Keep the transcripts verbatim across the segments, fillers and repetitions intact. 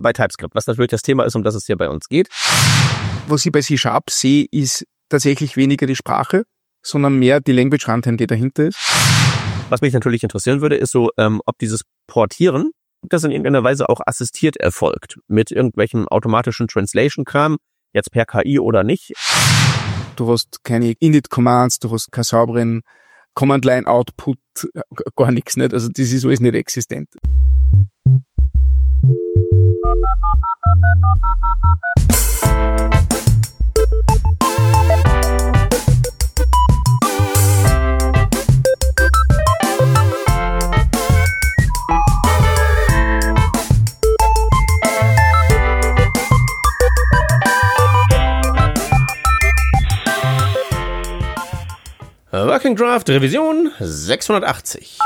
bei TypeScript, was natürlich das Thema ist, um das es hier bei uns geht. Was ich bei C Sharp sehe, ist tatsächlich weniger die Sprache, sondern mehr die Language Runtime, die dahinter ist. Was mich natürlich interessieren würde, ist so, ähm, ob dieses Portieren, das in irgendeiner Weise auch assistiert erfolgt, mit irgendwelchen automatischen Translation-Kram, jetzt per K I oder nicht. Du hast keine Init-Commands, du hast keinen sauberen Command-Line-Output, gar nichts nicht. Also das ist alles nicht existent. Working Draft Revision sechshundertachtzig.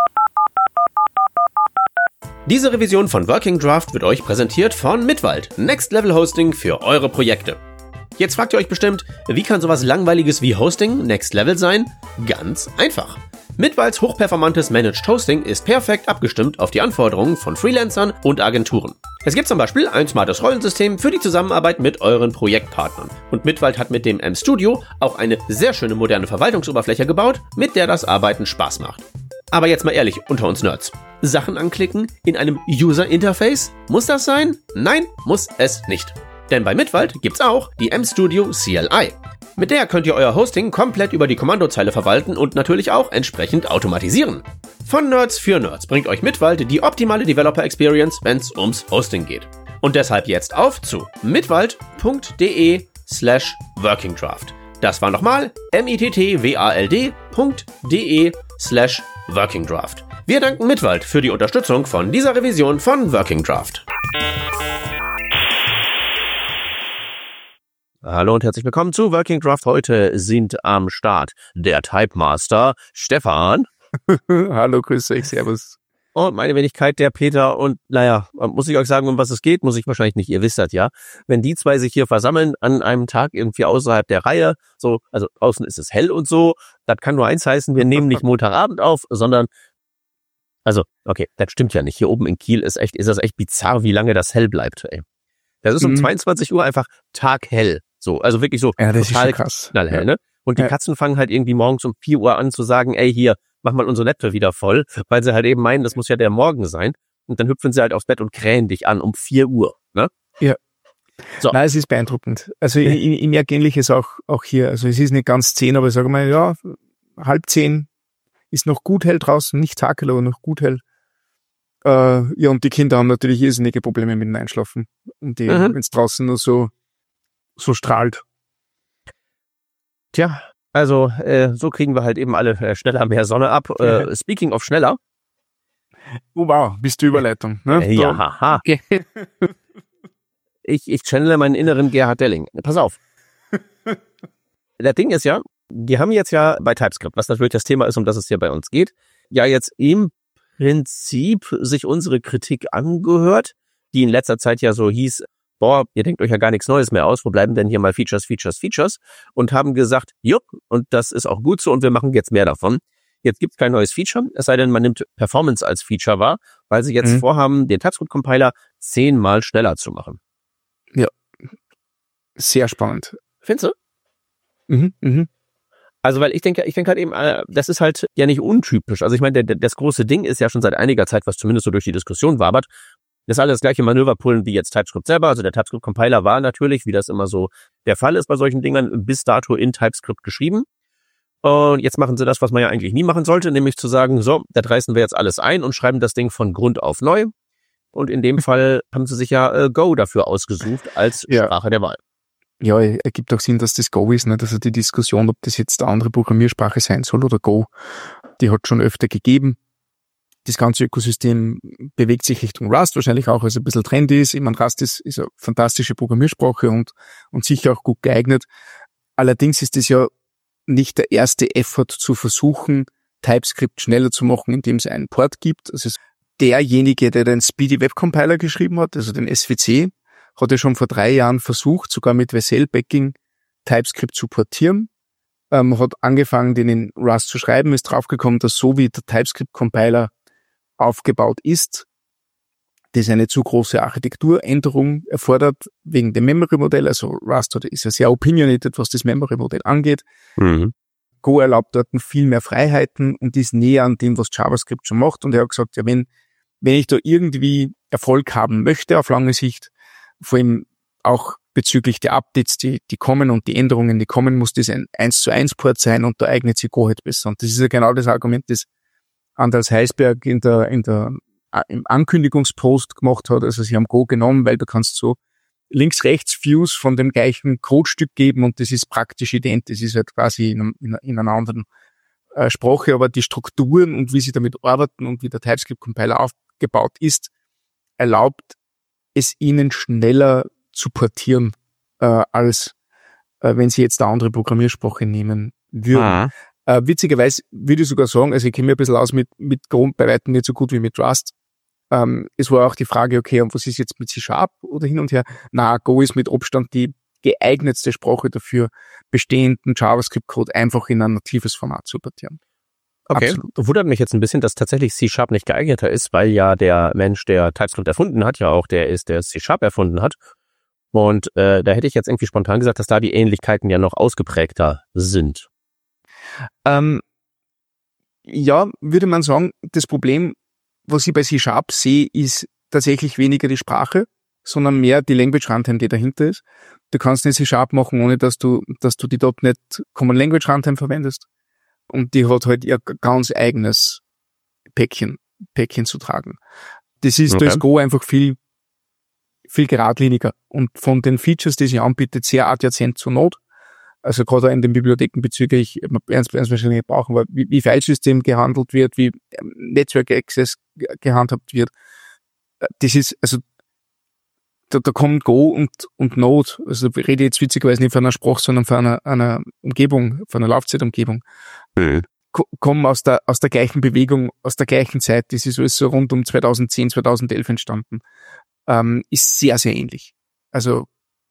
Diese Revision von Working Draft wird euch präsentiert von Mitwald, Next Level Hosting für eure Projekte. Jetzt fragt ihr euch bestimmt, wie kann sowas Langweiliges wie Hosting Next Level sein? Ganz einfach. Mitwalds hochperformantes Managed Hosting ist perfekt abgestimmt auf die Anforderungen von Freelancern und Agenturen. Es gibt zum Beispiel ein smartes Rollensystem für die Zusammenarbeit mit euren Projektpartnern. Und Mitwald hat mit dem M-Studio auch eine sehr schöne moderne Verwaltungsoberfläche gebaut, mit der das Arbeiten Spaß macht. Aber jetzt mal ehrlich, unter uns Nerds. Sachen anklicken in einem User-Interface? Muss das sein? Nein, muss es nicht. Denn bei Mitwald gibt's auch die M-Studio C L I. Mit der könnt ihr euer Hosting komplett über die Kommandozeile verwalten und natürlich auch entsprechend automatisieren. Von Nerds für Nerds bringt euch Mitwald die optimale Developer Experience, wenn's ums Hosting geht. Und deshalb jetzt auf zu mitwald.de slash workingdraft. Das war nochmal mittwald.de slash workingdraft. Wir danken Mitwald für die Unterstützung von dieser Revision von Working Draft. Hallo und herzlich willkommen zu Working Draft. Heute sind am Start der Typemaster Stefan. Hallo, grüß euch, servus. Und meine Wenigkeit, der Peter. Und naja, muss ich euch sagen, um was es geht, muss ich wahrscheinlich nicht, ihr wisst das ja. Wenn die zwei sich hier versammeln an einem Tag irgendwie außerhalb der Reihe, so, also draußen ist es hell und so, das kann nur eins heißen, wir nehmen nicht Montagabend auf, sondern, also, okay, das stimmt ja nicht. Hier oben in Kiel ist echt, ist das echt bizarr, wie lange das hell bleibt, ey. Das ist um mhm. zweiundzwanzig Uhr einfach taghell. So, also wirklich so ja, das total ist krass. Knallhell, ja. ne? Und die ja. Katzen fangen halt irgendwie morgens um vier Uhr an zu sagen, ey, hier, mach mal unsere Laptop wieder voll, weil sie halt eben meinen, das muss ja der Morgen sein. Und dann hüpfen sie halt aufs Bett und krähen dich an um vier Uhr, ne? Ja. So. Nein, es ist beeindruckend. Also ja. ich, ich merke Ähnliches auch, auch hier. Also es ist nicht ganz zehn, aber ich sage mal, ja, halb zehn ist noch gut hell draußen, nicht taghell, aber noch gut hell. Äh, ja, und die Kinder haben natürlich irrsinnige Probleme mit dem Einschlafen. Und die, mhm. wenn es draußen nur so, so strahlt. Tja, also äh, so kriegen wir halt eben alle äh, schneller mehr Sonne ab. Äh, ja. Speaking of schneller. Oh wow, bist du Überleitung. Ne? Äh, ja, haha. Okay. ich, ich channele meinen inneren Gerhard Delling. Pass auf. Das Ding ist ja, die haben jetzt ja bei TypeScript, was natürlich das Thema ist, um das es hier bei uns geht, ja jetzt im Prinzip sich unsere Kritik angehört, die in letzter Zeit ja so hieß, boah, ihr denkt euch ja gar nichts Neues mehr aus, wo bleiben denn hier mal Features, Features, Features? Und haben gesagt, jupp, und das ist auch gut so und wir machen jetzt mehr davon. Jetzt gibt's kein neues Feature, es sei denn, man nimmt Performance als Feature wahr, weil sie jetzt mhm. vorhaben, den TypeScript-Compiler zehnmal schneller zu machen. Ja, sehr spannend. Findest du? Mhm, mhm. Also, weil ich denke, ich denke halt eben, das ist halt ja nicht untypisch. Also ich meine, das große Ding ist ja schon seit einiger Zeit, was zumindest so durch die Diskussion wabert, das ist alles das gleiche Manöverpullen wie jetzt TypeScript selber. Also der TypeScript-Compiler war natürlich, wie das immer so der Fall ist bei solchen Dingern, bis dato in TypeScript geschrieben. Und jetzt machen sie das, was man ja eigentlich nie machen sollte, nämlich zu sagen, so, da reißen wir jetzt alles ein und schreiben das Ding von Grund auf neu. Und in dem Fall haben sie sich ja äh, Go dafür ausgesucht als ja. Sprache der Wahl. Ja, ergibt auch Sinn, dass das Go ist, ne? Also die Diskussion, ob das jetzt eine andere Programmiersprache sein soll oder Go, die hat schon öfter gegeben. Das ganze Ökosystem bewegt sich Richtung Rust, wahrscheinlich auch, weil es ein bisschen trendy ist. Ich meine, Rust ist, ist eine fantastische Programmiersprache und, und sicher auch gut geeignet. Allerdings ist es ja nicht der erste Effort zu versuchen, TypeScript schneller zu machen, indem es einen Port gibt. Also derjenige, der den Speedy Web Compiler geschrieben hat, also den S W C, hat er schon vor drei Jahren versucht, sogar mit Vercel-Backing TypeScript zu portieren. Ähm, hat angefangen, den in Rust zu schreiben, ist draufgekommen, dass so wie der TypeScript-Compiler aufgebaut ist, das eine zu große Architekturänderung erfordert, wegen dem Memory-Modell. Also Rust ist ja sehr opinionated, was das Memory-Modell angeht. Mhm. Go erlaubt dort viel mehr Freiheiten und ist näher an dem, was JavaScript schon macht. Und er hat gesagt, ja, wenn, wenn ich da irgendwie Erfolg haben möchte auf lange Sicht, vor allem auch bezüglich der Updates, die, die kommen und die Änderungen, die kommen, muss das ein eins zu eins Port sein und da eignet sich Go halt besser. Und das ist ja genau das Argument, das Anders Heisberg in der, in der, im Ankündigungspost gemacht hat. Also sie haben Go genommen, weil du kannst so links-rechts-Views von dem gleichen Codestück geben und das ist praktisch ident. Das ist halt quasi in, einem, in, in einer anderen äh, Sprache, aber die Strukturen und wie sie damit arbeiten und wie der TypeScript-Compiler aufgebaut ist, erlaubt es ihnen schneller zu portieren, äh, als äh, wenn sie jetzt eine andere Programmiersprache nehmen würden. Ah. Äh, witzigerweise würde ich sogar sagen, also ich kenne mich ein bisschen aus mit, mit Go, bei weitem nicht so gut wie mit Rust. Ähm, es war auch die Frage, okay, und was ist jetzt mit C-Sharp oder hin und her? Na, Go ist mit Abstand die geeignetste Sprache dafür, bestehenden JavaScript-Code einfach in ein natives Format zu portieren. Okay, absolut. Wundert mich jetzt ein bisschen, dass tatsächlich C-Sharp nicht geeigneter ist, weil ja der Mensch, der TypeScript erfunden hat, ja auch der ist, der C-Sharp erfunden hat. Und äh, da hätte ich jetzt irgendwie spontan gesagt, dass da die Ähnlichkeiten ja noch ausgeprägter sind. Ähm, ja, würde man sagen, das Problem, was ich bei C-Sharp sehe, ist tatsächlich weniger die Sprache, sondern mehr die Language Runtime, die dahinter ist. Du kannst nicht C-Sharp machen, ohne dass du, dass du die .N E T Common Language Runtime verwendest. Und die hat halt ihr ganz eigenes Päckchen, Päckchen zu tragen. Das ist, okay. Da ist Go einfach viel, viel geradliniger und von den Features, die sie anbietet, sehr adjazent zur Node. Also gerade in den Bibliotheken bezüglich, man werden es wahrscheinlich brauchen, aber wie, wie Filesystem gehandelt wird, wie Network Access gehandhabt wird. Das ist, also, da, da kommt Go und, und Node, also ich rede jetzt witzigerweise nicht von einer Sprache, sondern von einer, einer Umgebung, von einer Laufzeitumgebung, mhm. kommen aus der, aus der gleichen Bewegung, aus der gleichen Zeit. Das ist alles so rund um zweitausendzehn, zweitausendelf entstanden. Ähm, ist sehr, sehr ähnlich. Also,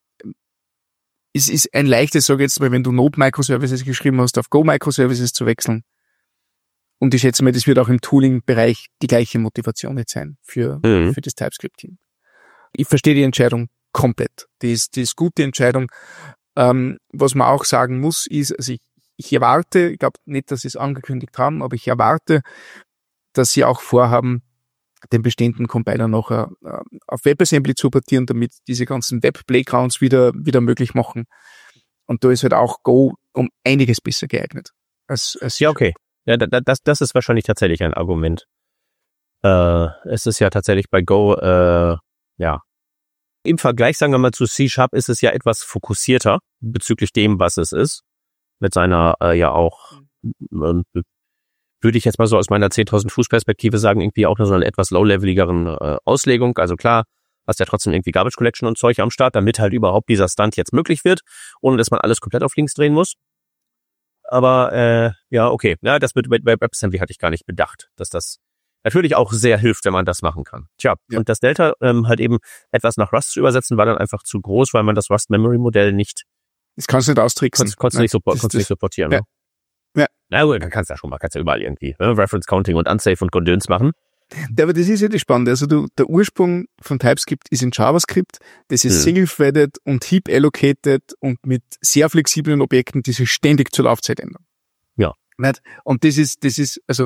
es ist ein leichtes, sage ich jetzt mal, wenn du Node-Microservices geschrieben hast, auf Go-Microservices zu wechseln. Und ich schätze mal, das wird auch im Tooling-Bereich die gleiche Motivation jetzt sein für, mhm. für das TypeScript-Team. Ich verstehe die Entscheidung komplett. Die ist, die ist gute Entscheidung. Ähm, was man auch sagen muss, ist, also ich, ich erwarte, ich glaube nicht, dass sie es angekündigt haben, aber ich erwarte, dass sie auch vorhaben, den bestehenden Compiler noch äh, auf WebAssembly zu portieren, damit diese ganzen Web-Playgrounds wieder wieder möglich machen. Und da ist halt auch Go um einiges besser geeignet. Als, als ja, okay. Ja, das, das ist wahrscheinlich tatsächlich ein Argument. Äh, es ist ja tatsächlich bei Go, äh, ja, im Vergleich, sagen wir mal, zu C-Sharp ist es ja etwas fokussierter bezüglich dem, was es ist. Mit seiner, äh, ja auch, äh, würde ich jetzt mal so aus meiner zehntausend Fuß Perspektive sagen, irgendwie auch nur so eine etwas low-leveligeren äh, Auslegung. Also klar, hast ja trotzdem irgendwie Garbage Collection und Zeug am Start, damit halt überhaupt dieser Stunt jetzt möglich wird, ohne dass man alles komplett auf links drehen muss. Aber äh, ja, okay. Ja, das mit WebAssembly hatte ich gar nicht bedacht, dass das natürlich auch sehr hilft, wenn man das machen kann. Tja, ja. Und das Delta ähm, halt eben etwas nach Rust zu übersetzen, war dann einfach zu groß, weil man das Rust-Memory-Modell nicht... Das kannst du nicht austricksen. Konntest, konntest, nicht, so, konntest nicht supportieren, ja. Ne? Ja. Na gut, dann kannst du ja schon mal, kannst ja überall irgendwie ne? Reference Counting und Unsafe und Gedöns machen. Ja, aber das ist ja das Spannende. Also du, der Ursprung von TypeScript ist in JavaScript. Das ist hm. single-threaded und heap-allocated und mit sehr flexiblen Objekten, die sich ständig zur Laufzeit ändern. Ja. Nicht? Und das ist, das ist, also,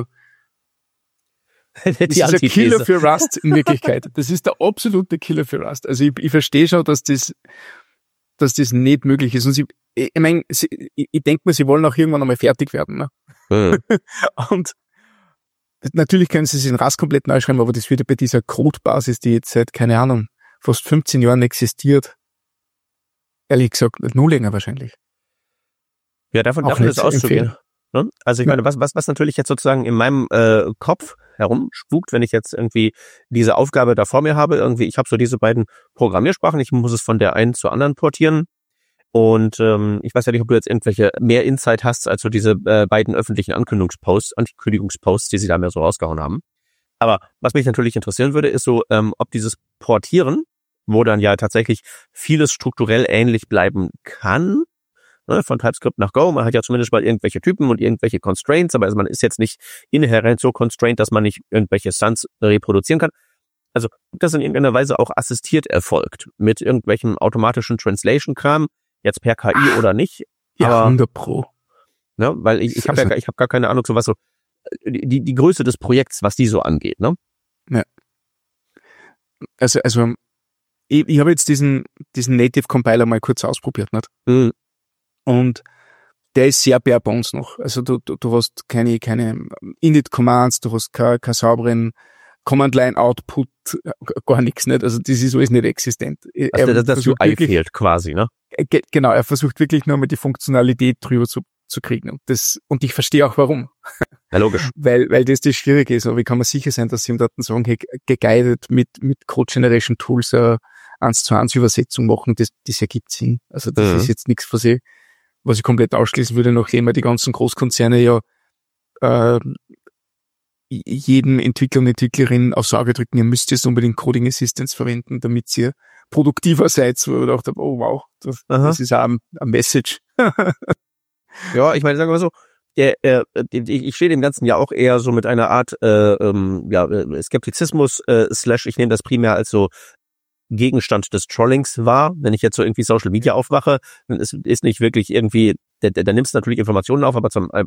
das ist ein Killer für Rust in Wirklichkeit. Das ist der absolute Killer für Rust. Also ich, ich verstehe schon, dass das, dass das nicht möglich ist. Und sie, ich meine, ich, ich denke mir, sie wollen auch irgendwann einmal fertig werden. Ne? Mhm. Und natürlich können sie es in Rust komplett neu schreiben, aber das wird ja bei dieser Codebasis, die jetzt seit, keine Ahnung, fast fünfzehn Jahren existiert, ehrlich gesagt, nur länger wahrscheinlich. Ja, davon, davon ist auszugehen. Ne? Also ich meine, was, was, was natürlich jetzt sozusagen in meinem äh, Kopf herumspukt, wenn ich jetzt irgendwie diese Aufgabe da vor mir habe, irgendwie, ich habe so diese beiden Programmiersprachen, ich muss es von der einen zur anderen portieren. Und ähm, ich weiß ja nicht, ob du jetzt irgendwelche mehr Insight hast, als so diese äh, beiden öffentlichen Ankündigungsposts, Ankündigungsposts, die sie da mehr so rausgehauen haben. Aber was mich natürlich interessieren würde, ist so, ähm, ob dieses Portieren, wo dann ja tatsächlich vieles strukturell ähnlich bleiben kann, ne, von TypeScript nach Go. Man hat ja zumindest mal irgendwelche Typen und irgendwelche Constraints, aber also man ist jetzt nicht inhärent so constrained, dass man nicht irgendwelche Stunts reproduzieren kann. also das in irgendeiner Weise auch assistiert erfolgt, mit irgendwelchem automatischen Translation-Kram, jetzt per K I Ach, oder nicht. Ja, aber, hundert Pro. Ne, weil ich, ich habe also, ja ich hab gar keine Ahnung, so was so, die, die Größe des Projekts, was die so angeht, ne? Ja. Also, also, ich, ich habe jetzt diesen, diesen Native Compiler mal kurz ausprobiert, nicht? Mhm. Und der ist sehr bare bones noch. Also du, du, du hast keine, keine Init-Commands, du hast keine, keine sauberen Command-Line-Output, gar nichts, nicht? Also das ist alles nicht existent. Also das, das U I wirklich, fehlt quasi, ne? Ge- genau, er versucht wirklich nur mal die Funktionalität drüber zu, zu kriegen. Und das, und ich verstehe auch warum. Ja, logisch. weil, weil das das Schwierige ist. Aber wie kann man sicher sein, dass sie ihm dort sagen, hey, geguided mit, mit Code Generation Tools eine eins zu eins Übersetzung machen, das, das ergibt Sinn. Also das mhm. ist jetzt nichts, was ich, was ich komplett ausschließen würde, nachdem ja die ganzen Großkonzerne ja äh, jedem Entwickler und Entwicklerin aufs Auge drücken, ihr müsst jetzt unbedingt Coding Assistance verwenden, damit ihr produktiver seid. Wo ich gedacht habe, oh wow, das, das ist auch ein, ein Message. Ja, ich meine, sagen wir mal so, der, äh, ich stehe dem Ganzen ja auch eher so mit einer Art äh, ähm, ja, Skeptizismus, äh, slash, ich nehme das primär als so Gegenstand des Trollings wahr. Wenn ich jetzt so irgendwie Social Media aufmache, dann ist, ist nicht wirklich irgendwie, da, da nimmst du natürlich Informationen auf, aber zum, äh,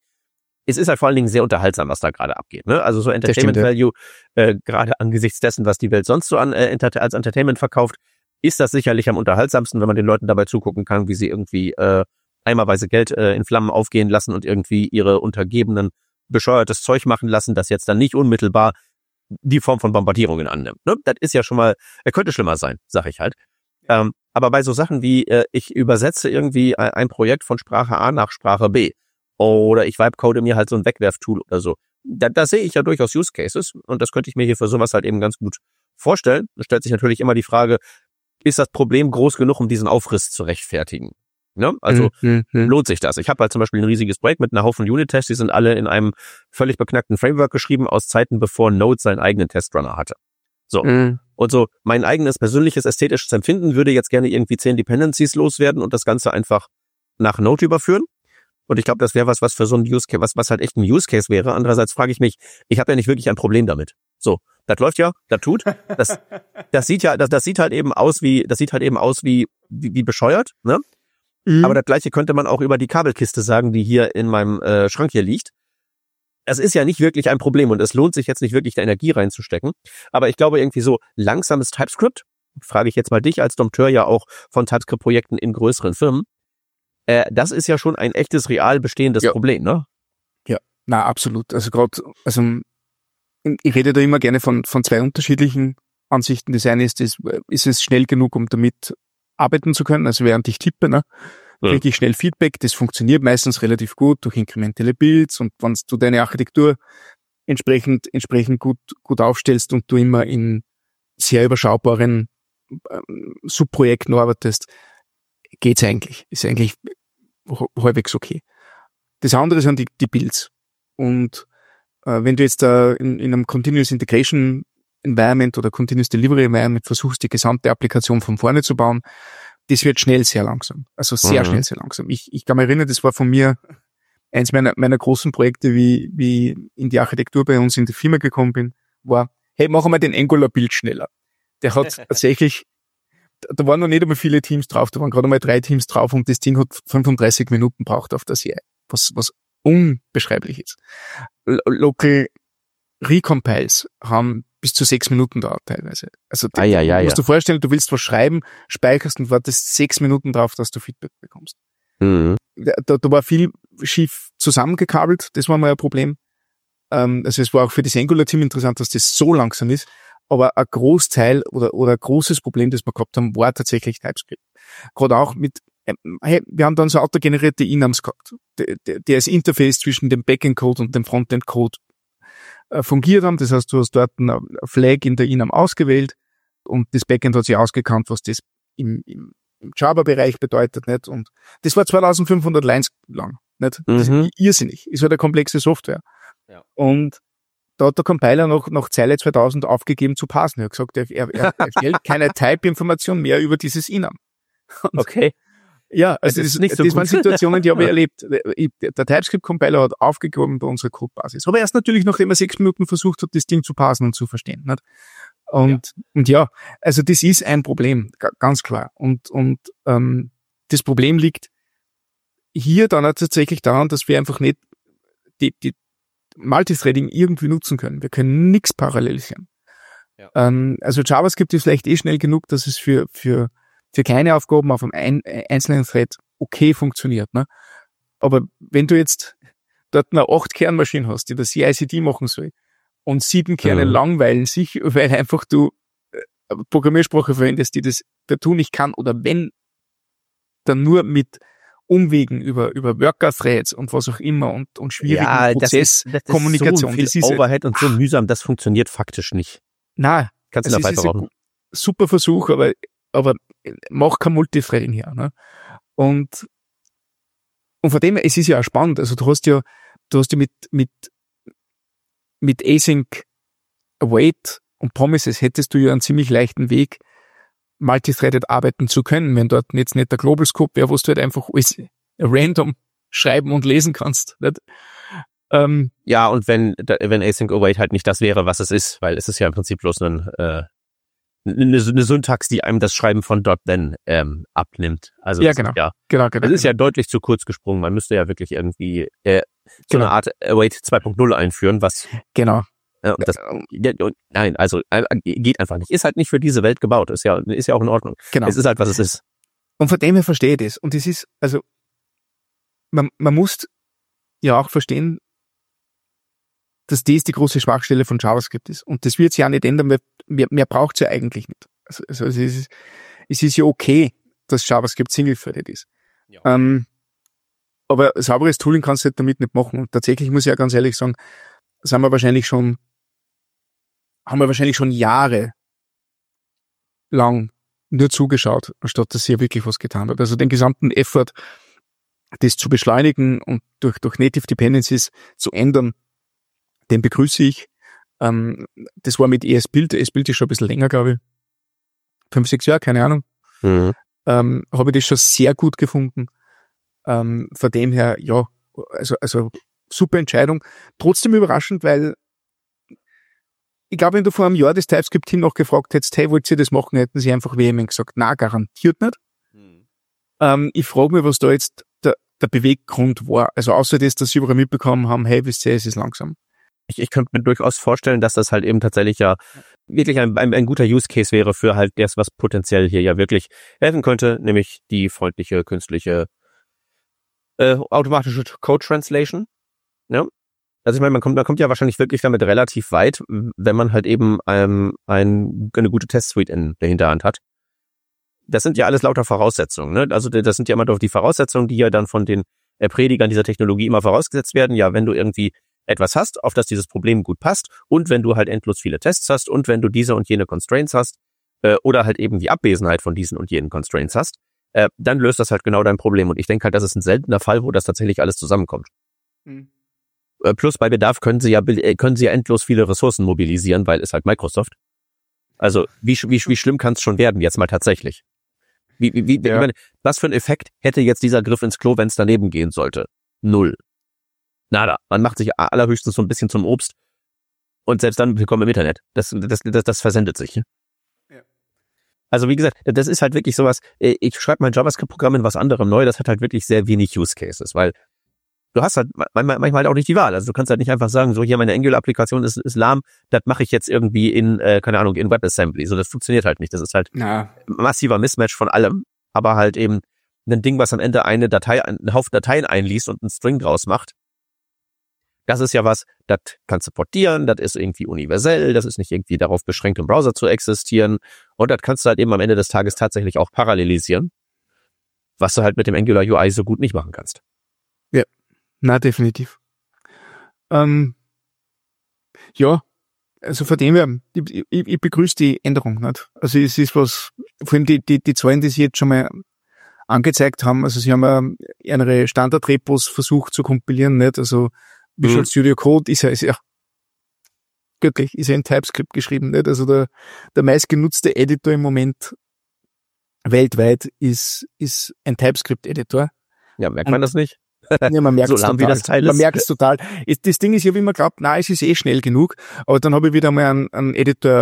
es ist halt vor allen Dingen sehr unterhaltsam, was da gerade abgeht. Ne? Also so Entertainment stimmt, Value, ja. äh, gerade angesichts dessen, was die Welt sonst so an, äh, als Entertainment verkauft, ist das sicherlich am unterhaltsamsten, wenn man den Leuten dabei zugucken kann, wie sie irgendwie äh, eimerweise Geld äh, in Flammen aufgehen lassen und irgendwie ihre Untergebenen bescheuertes Zeug machen lassen, das jetzt dann nicht unmittelbar die Form von Bombardierungen annimmt. Ne? Das ist ja schon mal, er könnte schlimmer sein, sag ich halt. Ähm, aber bei so Sachen wie, äh, ich übersetze irgendwie ein, ein Projekt von Sprache A nach Sprache B oder ich vibecode mir halt so ein Wegwerftool oder so, da, da sehe ich ja durchaus Use Cases und das könnte ich mir hier für sowas halt eben ganz gut vorstellen. Da stellt sich natürlich immer die Frage, ist das Problem groß genug, um diesen Aufriss zu rechtfertigen? Ne? Also mhm, lohnt sich das. Ich habe halt zum Beispiel ein riesiges Projekt mit einer Haufen Unit-Tests, die sind alle in einem völlig beknackten Framework geschrieben, aus Zeiten, bevor Node seinen eigenen Testrunner hatte. So. Mhm. Und so mein eigenes persönliches ästhetisches Empfinden würde jetzt gerne irgendwie zehn Dependencies loswerden und das Ganze einfach nach Node überführen. Und ich glaube, das wäre was, was für so ein Use Case, was, was halt echt ein Use Case wäre. Andererseits frage ich mich, ich habe ja nicht wirklich ein Problem damit. So, das läuft ja, das tut. Das, das sieht ja, das, das sieht halt eben aus wie, das sieht halt eben aus wie, wie, wie bescheuert, ne? Mhm. Aber das Gleiche könnte man auch über die Kabelkiste sagen, die hier in meinem äh, Schrank hier liegt. Es ist ja nicht wirklich ein Problem und es lohnt sich jetzt nicht wirklich, da Energie reinzustecken. Aber ich glaube irgendwie so langsames TypeScript, frage ich jetzt mal dich als Dompteur ja auch von TypeScript-Projekten in größeren Firmen, äh, das ist ja schon ein echtes, real bestehendes ja. Problem, ne? Ja, na absolut. Also gerade, also ich rede da immer gerne von von zwei unterschiedlichen Ansichten. Das eine ist, ist, ist es schnell genug, um damit arbeiten zu können, also während ich tippe, ne, ja. kriege ich schnell Feedback, das funktioniert meistens relativ gut durch inkrementelle Builds und wenn du deine Architektur entsprechend entsprechend gut gut aufstellst und du immer in sehr überschaubaren ähm, Subprojekten arbeitest, geht's eigentlich, ist eigentlich halbwegs okay. Das andere sind die, die Builds und äh, wenn du jetzt da in, in einem Continuous Integration Environment oder Continuous Delivery Environment versuchst, die gesamte Applikation von vorne zu bauen, das wird schnell sehr langsam. Also sehr mhm. schnell, sehr langsam. Ich, ich kann mich erinnern, das war von mir eins meiner, meiner großen Projekte, wie, wie in die Architektur bei uns in die Firma gekommen bin, war, hey, machen wir den Angular-Build schneller. Der hat tatsächlich, da waren noch nicht einmal viele Teams drauf, da waren gerade mal drei Teams drauf und das Ding hat fünfunddreißig Minuten braucht auf der C I, was, was unbeschreiblich ist. Local Recompiles haben bis zu sechs Minuten dauert teilweise. Also ah, ja, ja, du musst ja. dir vorstellen, du willst was schreiben, speicherst und wartest sechs Minuten drauf, dass du Feedback bekommst. Mhm. Da, da war viel schief zusammengekabelt, das war mal ein Problem. Ähm, also es war auch für das Angular-Team interessant, dass das so langsam ist, aber ein Großteil oder, oder ein großes Problem, das wir gehabt haben, war tatsächlich TypeScript. Gerade auch mit, hey, wir haben dann so autogenerierte Enums gehabt, der, der, der als Interface zwischen dem Backend-Code und dem Frontend-Code fungiert haben. Das heißt, du hast dort eine Flag in der Enum ausgewählt und das Backend hat sich ausgekannt, was das im, im, im Java-Bereich bedeutet, nicht? Und das war zweitausendfünfhundert Lines lang, nicht? Das mhm. ist irrsinnig. Ist halt eine komplexe Software. Ja. Und da hat der Compiler noch, nach Zeile zweitausend aufgegeben zu parsen. Er hat gesagt, er, er, er stellt keine Type-Information mehr über dieses Enum. Und okay. Ja, also das, das, nicht so das waren Situationen, die habe ich erlebt. Der TypeScript-Compiler hat aufgegeben bei unserer Codebasis. Aber erst natürlich, nachdem er sechs Minuten versucht hat, das Ding zu parsen und zu verstehen. Nicht? Und, ja. und ja, also das ist ein Problem, ganz klar. Und, und ähm, das Problem liegt hier dann auch tatsächlich daran, dass wir einfach nicht die, die Multithreading irgendwie nutzen können. Wir können nichts parallelisieren. Ja. Ähm, also JavaScript ist vielleicht eh schnell genug, dass es für, für, für kleine Aufgaben auf einem ein, einzelnen Thread okay funktioniert. Ne? Aber wenn du jetzt dort eine acht Kernmaschine hast, die das C I C D machen soll, und sieben Kerne mhm. langweilen sich, weil einfach du eine Programmiersprache verwendest, die das partout nicht kann, oder wenn, dann nur mit Umwegen über, über Worker-Threads und was auch immer und, und schwierigen ja, Prozesskommunikation. Das ist so viel Overhead und so mühsam, das funktioniert faktisch nicht. Nein. Kannst du da weiter rauchen? Super Versuch, aber, aber mach kein Multithreading her, ne? Und, und von dem her, es ist ja auch spannend. Also du hast ja, du hast ja mit, mit, mit Async Await und Promises hättest du ja einen ziemlich leichten Weg, multithreaded arbeiten zu können, wenn dort jetzt nicht der Global Scope wäre, wo du halt einfach alles random schreiben und lesen kannst. Nicht? Ähm, ja, und wenn, wenn Async Await halt nicht das wäre, was es ist, weil es ist ja im Prinzip bloß ein, äh, eine, eine Syntax, die einem das Schreiben von .then ähm, abnimmt. Also ja, genau. Ist ja, genau, genau. Das ist ja deutlich zu kurz gesprungen. Man müsste ja wirklich irgendwie äh, so genau. eine Art Await zwei Punkt null einführen, was genau. Ja, das, ja, nein, also äh, geht einfach nicht. Ist halt nicht für diese Welt gebaut. Ist ja, ist ja auch in Ordnung. Genau. Es ist halt, was es ist. Und von dem her verstehe ich das. Und es ist, also, man, man muss ja auch verstehen, dass das die große Schwachstelle von JavaScript ist. Und das wird sich auch nicht ändern, weil mehr, mehr braucht es ja eigentlich nicht. Also, also es ist, es ist ja okay, dass JavaScript single-threaded ist. Ja. Ähm, aber sauberes Tooling kannst du halt damit nicht machen. Und tatsächlich muss ich ja ganz ehrlich sagen, das haben wir wahrscheinlich schon haben wir wahrscheinlich schon Jahre lang nur zugeschaut, anstatt dass sie ja wirklich was getan hat. Also den gesamten Effort, das zu beschleunigen und durch, durch Native Dependencies zu ändern, den begrüße ich. Ähm, das war mit E S Build. E S Build ist schon ein bisschen länger, glaube ich. Fünf, sechs Jahre, keine Ahnung. Mhm. Ähm, habe ich das schon sehr gut gefunden. Ähm, von dem her, ja, also, also super Entscheidung. Trotzdem überraschend, weil ich glaube, wenn du vor einem Jahr das TypeScript-Team noch gefragt hättest, hey, wollt ihr das machen, hätten sie einfach vehement gesagt, na, garantiert nicht. Hm. Ähm, ich frage mich, was da jetzt der, der Beweggrund war. Also außer das, dass sie überall mitbekommen haben, hey, wisst ihr, es ist langsam. Ich, ich könnte mir durchaus vorstellen, dass das halt eben tatsächlich ja wirklich ein, ein, ein guter Use Case wäre für halt das, was potenziell hier ja wirklich helfen könnte, nämlich die freundliche, künstliche, äh, automatische Code Translation. Ja. Also ich meine, man kommt, man kommt ja wahrscheinlich wirklich damit relativ weit, wenn man halt eben ähm, ein, eine gute Test-Suite in der Hinterhand hat. Das sind ja alles lauter Voraussetzungen, ne? Also das sind ja immer doch die Voraussetzungen, die ja dann von den äh, Predigern dieser Technologie immer vorausgesetzt werden. Ja, wenn du irgendwie etwas hast, auf das dieses Problem gut passt und wenn du halt endlos viele Tests hast und wenn du diese und jene Constraints hast äh, oder halt eben die Abwesenheit von diesen und jenen Constraints hast, äh, dann löst das halt genau dein Problem. Und ich denke halt, das ist ein seltener Fall, wo das tatsächlich alles zusammenkommt. Mhm. Plus bei Bedarf können sie ja können sie ja endlos viele Ressourcen mobilisieren, weil es halt Microsoft. Also wie wie wie schlimm kann es schon werden jetzt mal tatsächlich? Wie wie, wie ja. ich meine, was für ein Effekt hätte jetzt dieser Griff ins Klo, wenn es daneben gehen sollte? Null. Nada. Man macht sich allerhöchstens so ein bisschen zum Obst und selbst dann willkommen im Internet. Das das das, das versendet sich. Ja. Also wie gesagt, das ist halt wirklich sowas. Ich schreibe mein JavaScript-Programm in was anderem neu. Das hat halt wirklich sehr wenig Use Cases, weil du hast halt manchmal halt auch nicht die Wahl. Also du kannst halt nicht einfach sagen, so hier meine Angular-Applikation ist, ist lahm, das mache ich jetzt irgendwie in, äh, keine Ahnung, in WebAssembly. So, das funktioniert halt nicht. Das ist halt ja. massiver Mismatch von allem, aber halt eben ein Ding, was am Ende eine Datei, einen Haufen Dateien einliest und einen String draus macht. Das ist ja was, das kannst du portieren, das ist irgendwie universell, das ist nicht irgendwie darauf beschränkt, im Browser zu existieren und das kannst du halt eben am Ende des Tages tatsächlich auch parallelisieren, was du halt mit dem Angular U I so gut nicht machen kannst. Ja. Na, definitiv. Ähm, ja, also von dem her, ich, ich, ich begrüße die Änderung nicht. Also es ist was, vor allem die, die, die Zahlen, die sie jetzt schon mal angezeigt haben, also sie haben ja ihre Standard-Repos versucht zu kompilieren, nicht? Also Visual mhm. Studio Code ist ja, ist ja göttlich, ist ja in TypeScript geschrieben, nicht? Also der, der meistgenutzte Editor im Moment weltweit ist, ist ein TypeScript-Editor. Ja, merkt man Und, das nicht? Ja, man merkt so es total. Wie das Teil ist. Man merkt es total. Das Ding ist, ich habe immer geglaubt, na, es ist eh schnell genug. Aber dann habe ich wieder mal einen, einen Editor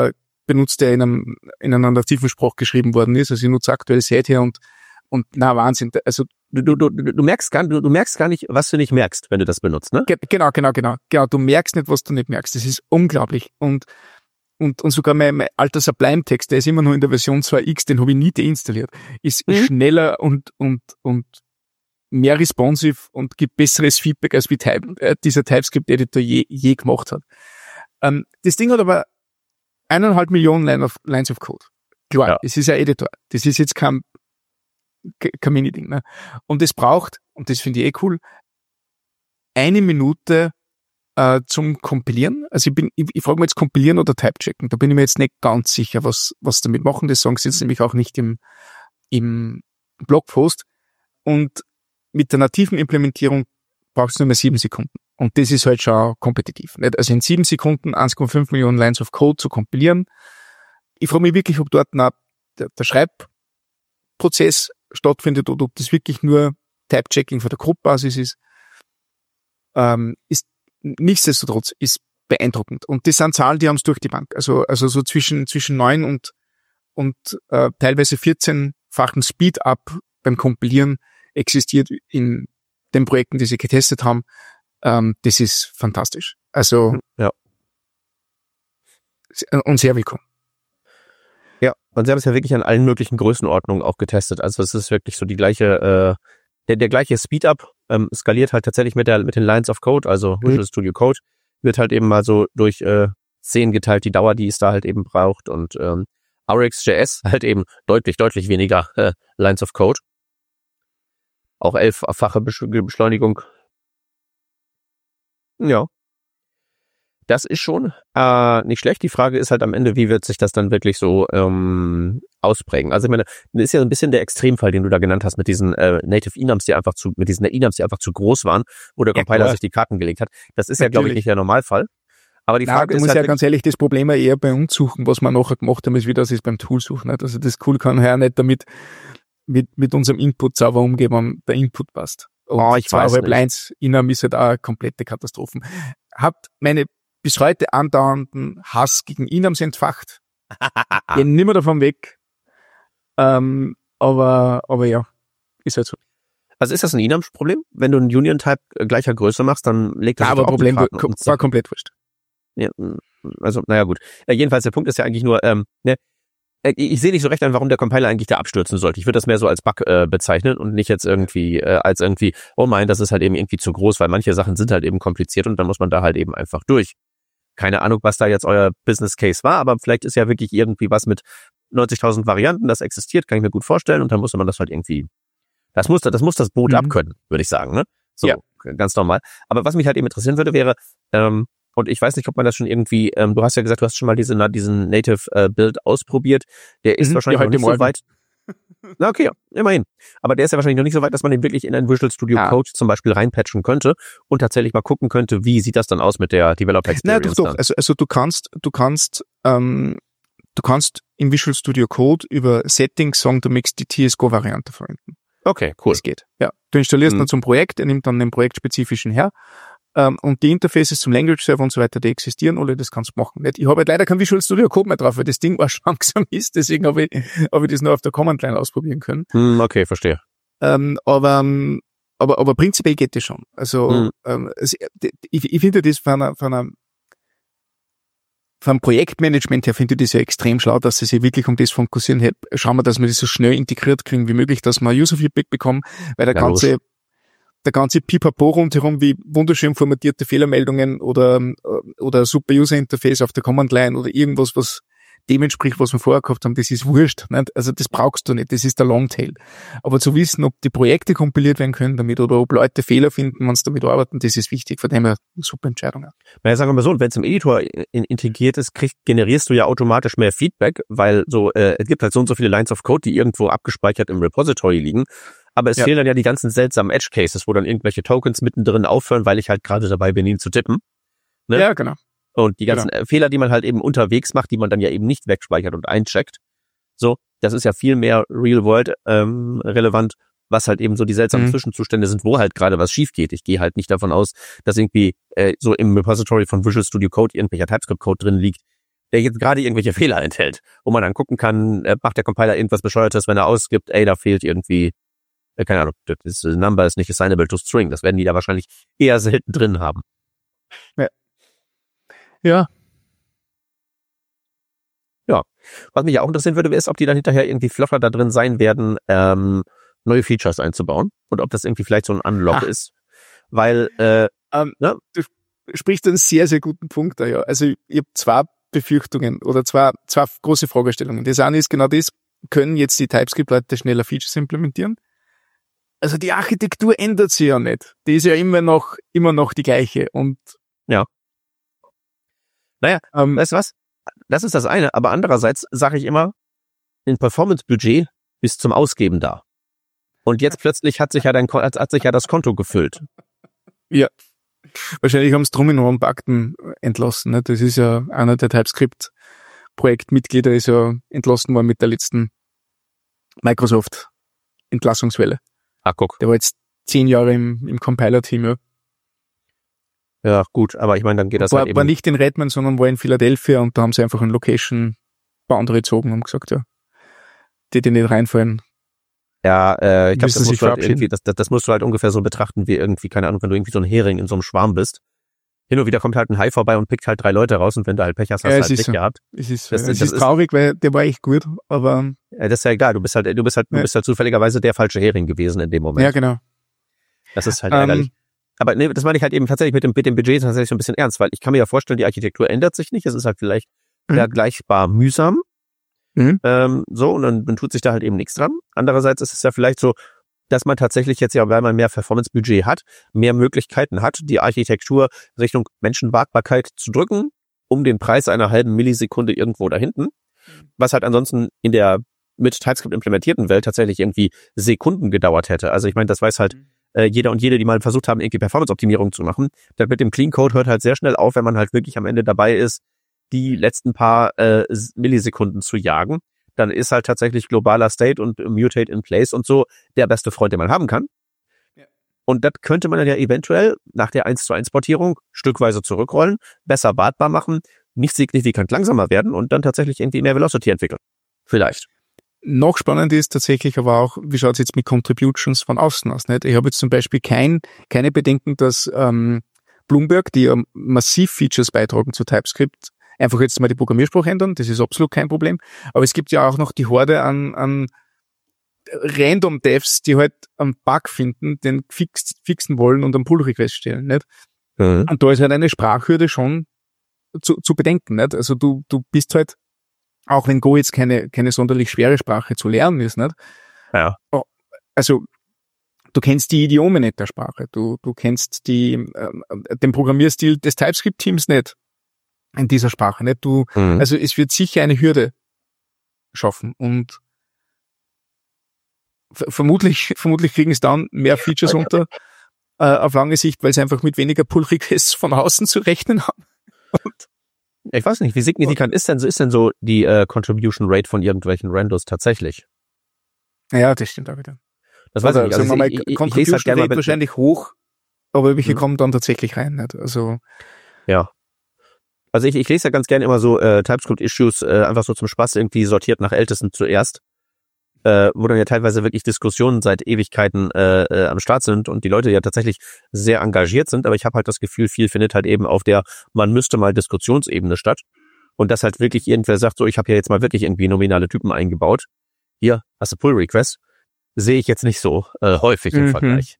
benutzt, der in einem, in einer nativen Sprache geschrieben worden ist. Also ich nutze aktuell Seither und, und, na, Wahnsinn. Also, Du, du, du, du merkst gar, du, du merkst gar nicht, was du nicht merkst, wenn du das benutzt, ne? ge- genau, genau, genau, genau. Du merkst nicht, was du nicht merkst. Das ist unglaublich. Und, und, und sogar mein, mein alter Sublime-Text, der ist immer noch in der Version zwei X, den habe ich nie deinstalliert, ist Mhm. schneller und, und, und mehr responsive und gibt besseres Feedback, als wie Type, äh, dieser TypeScript-Editor je, je gemacht hat. Ähm, das Ding hat aber eineinhalb Millionen Line of, Lines of Code. Klar, Ja. es ist ein Editor. Das ist jetzt kein, kein Mini-Ding, ne? Und es braucht, und das finde ich eh cool, eine Minute äh, zum Kompilieren. Also ich bin, ich, ich frage mich jetzt Kompilieren oder Type-Checken. Da bin ich mir jetzt nicht ganz sicher, was, was damit machen. Das sagen sie jetzt nämlich auch nicht im, im Blogpost. Und mit der nativen Implementierung brauchst du nur mehr sieben Sekunden. Und das ist halt schon kompetitiv. Nicht? Also in sieben Sekunden eins Komma fünf Millionen Lines of Code zu kompilieren. Ich frage mich wirklich, ob dort noch der, der Schreibprozess stattfindet oder ob das wirklich nur Type-Checking von der Grundbasis ist. Ähm, ist nichtsdestotrotz ist beeindruckend. Und das sind Zahlen, die haben es durch die Bank. Also, also so zwischen, zwischen neun und, und äh, teilweise vierzehnfachen Speed-Up beim Kompilieren existiert in den Projekten, die sie getestet haben. Ähm, das ist fantastisch. Also, Ja. und sehr willkommen. Ja, und sie haben es ja wirklich an allen möglichen Größenordnungen auch getestet. Also es ist wirklich so die gleiche, äh, der, der gleiche Speedup ähm, skaliert halt tatsächlich mit der mit den Lines of Code, also Visual Studio Code, wird halt eben mal so durch äh, zehn geteilt, die Dauer, die es da halt eben braucht. Und ähm, R X J S halt eben deutlich, deutlich weniger äh, Lines of Code. Auch elffache Besch- Beschleunigung. Ja. Das ist schon äh, nicht schlecht. Die Frage ist halt am Ende, wie wird sich das dann wirklich so ähm, ausprägen? Also ich meine, das ist ja ein bisschen der Extremfall, den du da genannt hast mit diesen äh, Native Enums, die einfach zu, mit diesen Enums, die einfach zu groß waren, wo der Ja, Compiler klar. sich die Karten gelegt hat. Das ist ja, glaube ich, Natürlich. nicht der Normalfall. Aber die Na, Frage du ist musst halt ja wirklich- ganz ehrlich das Problem eher bei uns suchen, was wir nachher gemacht haben, ist wie das ist beim Tool suchen. Nicht? Also das Tool kann ja nicht damit mit, mit unserem Input sauber umgehen, wenn der Input passt. Und Oh, ich weiß zweieinhalb nicht. Lines Enum ist halt auch eine komplette Katastrophe. Habt meine bis heute andauernden Hass gegen Enums entfacht. Gehen nimmer davon weg. Ähm, aber, aber ja, ist halt so. Also ist das ein Enum-Problem? Wenn du einen Union-Type äh, gleicher Größe machst, dann legt das Ja, sich aber doch auch die Problem Karten war, und war komplett wurscht. Ja, also, naja, gut. Äh, jedenfalls, der Punkt ist ja eigentlich nur, ähm, ne, äh, ich sehe nicht so recht an, warum der Compiler eigentlich da abstürzen sollte. Ich würde das mehr so als Bug äh, bezeichnen und nicht jetzt irgendwie äh, als irgendwie, oh mein, das ist halt eben irgendwie zu groß, weil manche Sachen sind halt eben kompliziert und dann muss man da halt eben einfach durch. Keine Ahnung, was da jetzt euer Business Case war, aber vielleicht ist ja wirklich irgendwie was mit neunzigtausend Varianten, das existiert, kann ich mir gut vorstellen und dann muss man das halt irgendwie, das muss das muss das Boot Mhm. abkönnen, würde ich sagen, ne? So, Ja. ganz normal. Aber was mich halt eben interessieren würde, wäre, ähm, und ich weiß nicht, ob man das schon irgendwie, ähm, du hast ja gesagt, du hast schon mal diese, na, diesen Native äh, Build ausprobiert. Der ist Mhm, wahrscheinlich ja, noch heute nicht so Morgen. weit. Na okay, ja, immerhin. Aber der ist ja wahrscheinlich noch nicht so weit, dass man den wirklich in ein Visual Studio Ja. Code zum Beispiel reinpatchen könnte und tatsächlich mal gucken könnte, wie sieht das dann aus mit der Developer Nein, Experience doch, doch. dann. Also, also du kannst, du kannst, ähm, du kannst im Visual Studio Code über Settings sagen, du möchtest die T S Go-Variante verwenden. Okay, cool. Das geht. Ja. Du installierst Mhm. dann zum Projekt, er nimmt dann den projektspezifischen her. Ähm, und die Interfaces zum Language Server und so weiter, die existieren alle, das kannst du machen. Nicht? Ich habe halt leider kein Visual Studio Code mehr drauf, weil das Ding war schon langsam ist, deswegen habe ich, habe ich das nur auf der Command Line ausprobieren können. Hm, okay, verstehe. Ähm, aber, ähm, aber, aber prinzipiell geht das schon. Also, Mhm. ähm, es, ich, ich finde das von einer, von einer, vom Projektmanagement her finde ich das ja extrem schlau, dass sie sich wirklich um das fokussieren. Hey, schauen wir, dass wir das so schnell integriert kriegen wie möglich, dass wir User-Feedback bekommen, weil der Ja, ganze, der ganze Pipapo rundherum, wie wunderschön formatierte Fehlermeldungen oder, oder super User-Interface auf der Command-Line oder irgendwas, was dem entspricht, was wir vorher gehabt haben, das ist wurscht. Nicht? Also das brauchst du nicht, das ist der Longtail. Aber zu wissen, ob die Projekte kompiliert werden können damit oder ob Leute Fehler finden, wenn sie damit arbeiten, das ist wichtig. Von dem her eine super Entscheidung. Na ja, sagen wir mal so, wenn es im Editor in, integriert ist, krieg, generierst du ja automatisch mehr Feedback, weil so äh, es gibt halt so und so viele Lines of Code, die irgendwo abgespeichert im Repository liegen. Aber es Ja. fehlen dann ja die ganzen seltsamen Edge-Cases, wo dann irgendwelche Tokens mittendrin aufhören, weil ich halt gerade dabei bin, ihn zu tippen. Ne? Ja, genau. Und die ganzen äh, Fehler, die man halt eben unterwegs macht, die man dann ja eben nicht wegspeichert und eincheckt. So, das ist ja viel mehr Real-World ähm, relevant, was halt eben so die seltsamen Mhm. Zwischenzustände sind, wo halt gerade was schief geht. Ich gehe halt nicht davon aus, dass irgendwie äh, so im Repository von Visual Studio Code irgendwelcher TypeScript-Code drin liegt, der jetzt gerade irgendwelche Fehler enthält, wo man dann gucken kann, äh, macht der Compiler irgendwas Bescheuertes, wenn er ausgibt, ey, da fehlt irgendwie, äh, keine Ahnung, das Number ist nicht assignable to string. Das werden die da wahrscheinlich eher selten drin haben. Ja. Ja. Ja. Was mich ja auch interessieren würde, ist, ob die dann hinterher irgendwie flotter da drin sein werden, ähm, neue Features einzubauen und ob das irgendwie vielleicht so ein Unlock Ach. ist. Weil, äh, ähm, ne? Du sprichst einen sehr, sehr guten Punkt da, ja. Also ich habe zwei Befürchtungen oder zwei, zwei große Fragestellungen. Das eine ist genau das, können jetzt die TypeScript-Leute schneller Features implementieren? Also die Architektur ändert sich ja nicht. Die ist ja immer noch, immer noch die gleiche. Und ja. Naja, ähm, weißt du was? Das ist das eine. Aber andererseits sage ich immer, ein Performance-Budget bis zum Ausgeben da. Und jetzt plötzlich hat sich ja dein, hat sich ja das Konto gefüllt. Ja. Wahrscheinlich haben sie drum in Ron-Bakten entlassen. Ne? Das ist ja einer der TypeScript-Projektmitglieder, ist ja entlassen worden mit der letzten Microsoft-Entlassungswelle. Ah, guck. Der war jetzt zehn Jahre im, im Compiler-Team, ja. Ja, gut, aber ich meine, dann geht das war, halt eben... War nicht in Redmond, sondern war in Philadelphia und da haben sie einfach einen Location-Boundary gezogen und gesagt, ja, die, die nicht reinfallen. Ja, äh, ich glaube, das, musst du halt irgendwie, das, das, das musst du halt ungefähr so betrachten wie irgendwie, keine Ahnung, wenn du irgendwie so ein Hering in so einem Schwarm bist. Hin und wieder kommt halt ein Hai vorbei und pickt halt drei Leute raus und wenn du halt Pech hast, hast ja, du halt Pech so. gehabt. Es ist, das, es das ist ist traurig, weil der war echt gut, aber... Ja, das ist ja egal, du bist halt, du bist halt, du ja. bist halt zufälligerweise der falsche Hering gewesen in dem Moment. Ja, genau. Das ist halt ärgerlich. Um, aber nee, das meine ich halt eben tatsächlich mit dem, mit dem Budget tatsächlich so ein bisschen ernst, weil ich kann mir ja vorstellen, die Architektur ändert sich nicht, es ist halt vielleicht mhm. vergleichbar mühsam. Mhm. Ähm, so, und dann, dann tut sich da halt eben nichts dran. Andererseits ist es ja vielleicht so, dass man tatsächlich jetzt ja, weil man mehr Performance-Budget hat, mehr Möglichkeiten hat, die Architektur Richtung Menschenwartbarkeit zu drücken, um den Preis einer halben Millisekunde irgendwo da hinten, was halt ansonsten in der mit TypeScript implementierten Welt tatsächlich irgendwie Sekunden gedauert hätte. Also ich meine, das weiß halt äh, jeder und jede, die mal versucht haben, irgendwie Performance-Optimierung zu machen. Das mit dem Clean Code hört halt sehr schnell auf, wenn man halt wirklich am Ende dabei ist, die letzten paar äh, Millisekunden zu jagen. Dann ist halt tatsächlich globaler State und Mutate in Place und so der beste Freund, den man haben kann. Ja. Und das könnte man dann ja eventuell nach der eins zu eins Portierung stückweise zurückrollen, besser wartbar machen, nicht signifikant langsamer werden und dann tatsächlich irgendwie mehr Velocity entwickeln. Vielleicht. Noch spannend ist tatsächlich aber auch, wie schaut es jetzt mit Contributions von außen aus? Nicht? Ich habe jetzt zum Beispiel kein, keine Bedenken, dass ähm, Bloomberg, die ja massiv Features beitragen zu TypeScript, einfach jetzt mal die Programmiersprache ändern, das ist absolut kein Problem. Aber es gibt ja auch noch die Horde an, an Random Devs, die halt einen Bug finden, den fix, fixen wollen und einen Pull-Request stellen. Nicht? Mhm. Und da ist halt eine Sprachhürde schon zu, zu bedenken. Nicht? Also du, du bist halt, auch wenn Go jetzt keine, keine sonderlich schwere Sprache zu lernen ist, nicht? Ja. Also du kennst die Idiome nicht der Sprache, du, du kennst die, äh, den Programmierstil des TypeScript-Teams nicht. In dieser Sprache, nicht? Du, mhm. Also es wird sicher eine Hürde schaffen und f- vermutlich, vermutlich kriegen es dann mehr Features unter, äh, auf lange Sicht, weil sie einfach mit weniger Pull-Requests von außen zu rechnen haben. Und ich weiß nicht, wie signifikant ist denn so, ist denn so die äh, Contribution Rate von irgendwelchen Randos tatsächlich? Ja, das stimmt auch wieder. Das weiß also, ich nicht. Also mal, ich, ich, Contribution ich halt Rate wahrscheinlich hoch, aber welche mhm. kommen dann tatsächlich rein, nicht? Also ja. Also ich, ich lese ja ganz gerne immer so äh, TypeScript-Issues äh, einfach so zum Spaß irgendwie sortiert nach Ältesten zuerst, äh, wo dann ja teilweise wirklich Diskussionen seit Ewigkeiten äh, äh, am Start sind und die Leute ja tatsächlich sehr engagiert sind, aber ich habe halt das Gefühl, viel findet halt eben auf der man müsste mal Diskussionsebene statt und dass halt wirklich irgendwer sagt, so ich habe ja jetzt mal wirklich irgendwie nominale Typen eingebaut, hier hast du Pull-Request, sehe ich jetzt nicht so äh, häufig im mhm. Vergleich.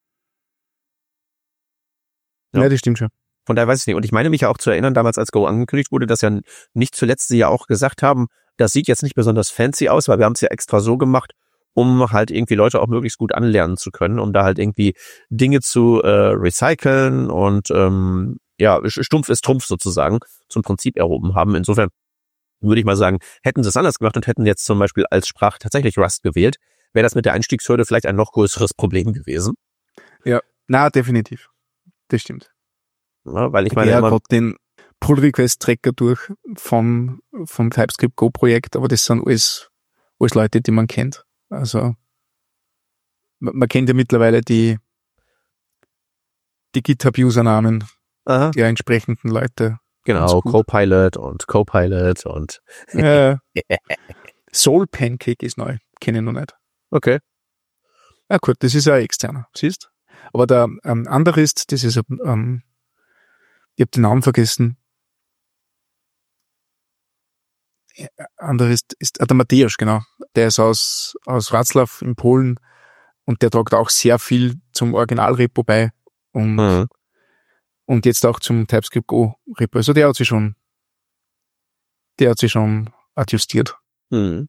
Ja. ja, das stimmt schon. Von daher weiß ich nicht. Und ich meine mich ja auch zu erinnern, damals als Go angekündigt wurde, dass ja nicht zuletzt sie ja auch gesagt haben, das sieht jetzt nicht besonders fancy aus, weil wir haben es ja extra so gemacht, um halt irgendwie Leute auch möglichst gut anlernen zu können, um da halt irgendwie Dinge zu äh, recyceln und ähm, ja, stumpf ist Trumpf sozusagen zum Prinzip erhoben haben. Insofern würde ich mal sagen, hätten sie es anders gemacht und hätten jetzt zum Beispiel als Sprache tatsächlich Rust gewählt, wäre das mit der Einstiegshürde vielleicht ein noch größeres Problem gewesen. Ja, na definitiv. Das stimmt. Ja, weil ich meine, ja, immer gerade den Pull-Request-Tracker durch vom, vom TypeScript-Go-Projekt, aber das sind alles, alles Leute, die man kennt. Also, man, man kennt ja mittlerweile die, die GitHub-Usernamen Aha. der entsprechenden Leute. Genau, Copilot und Copilot und äh, Soul Pancake ist neu, kenne ich noch nicht. okay. Ja gut, das ist ein externer, siehst? Aber der ähm, andere ist, das ist, ähm, ich habe den Namen vergessen. Andere ist, ist äh, der Mateusz, genau. Der ist aus, aus Wrocław in Polen und der tragt auch sehr viel zum Originalrepo bei und, Mhm. und jetzt auch zum TypeScript Go Repo. Also der hat sich schon, der hat sich schon adjustiert. Mhm.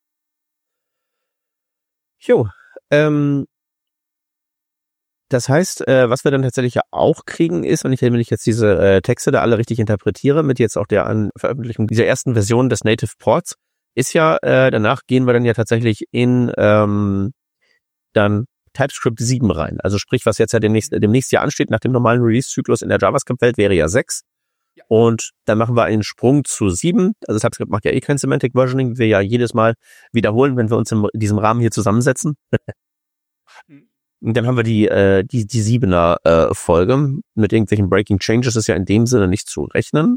Jo, ähm, das heißt, äh, was wir dann tatsächlich ja auch kriegen ist, wenn ich, wenn ich jetzt diese äh, Texte da alle richtig interpretiere, mit jetzt auch der An- Veröffentlichung dieser ersten Version des Native Ports, ist ja, äh, danach gehen wir dann ja tatsächlich in ähm, dann TypeScript sieben rein. Also sprich, was jetzt ja demnächst, demnächst ja ansteht, nach dem normalen Release-Zyklus in der JavaScript-Welt wäre ja sechs. Und dann machen wir einen Sprung zu sieben. Also TypeScript macht ja eh kein Semantic Versioning, wie wir ja jedes Mal wiederholen, wenn wir uns in diesem Rahmen hier zusammensetzen. Und dann haben wir die äh, die die siebener äh, Folge mit irgendwelchen Breaking Changes ist ja in dem Sinne nicht zu rechnen.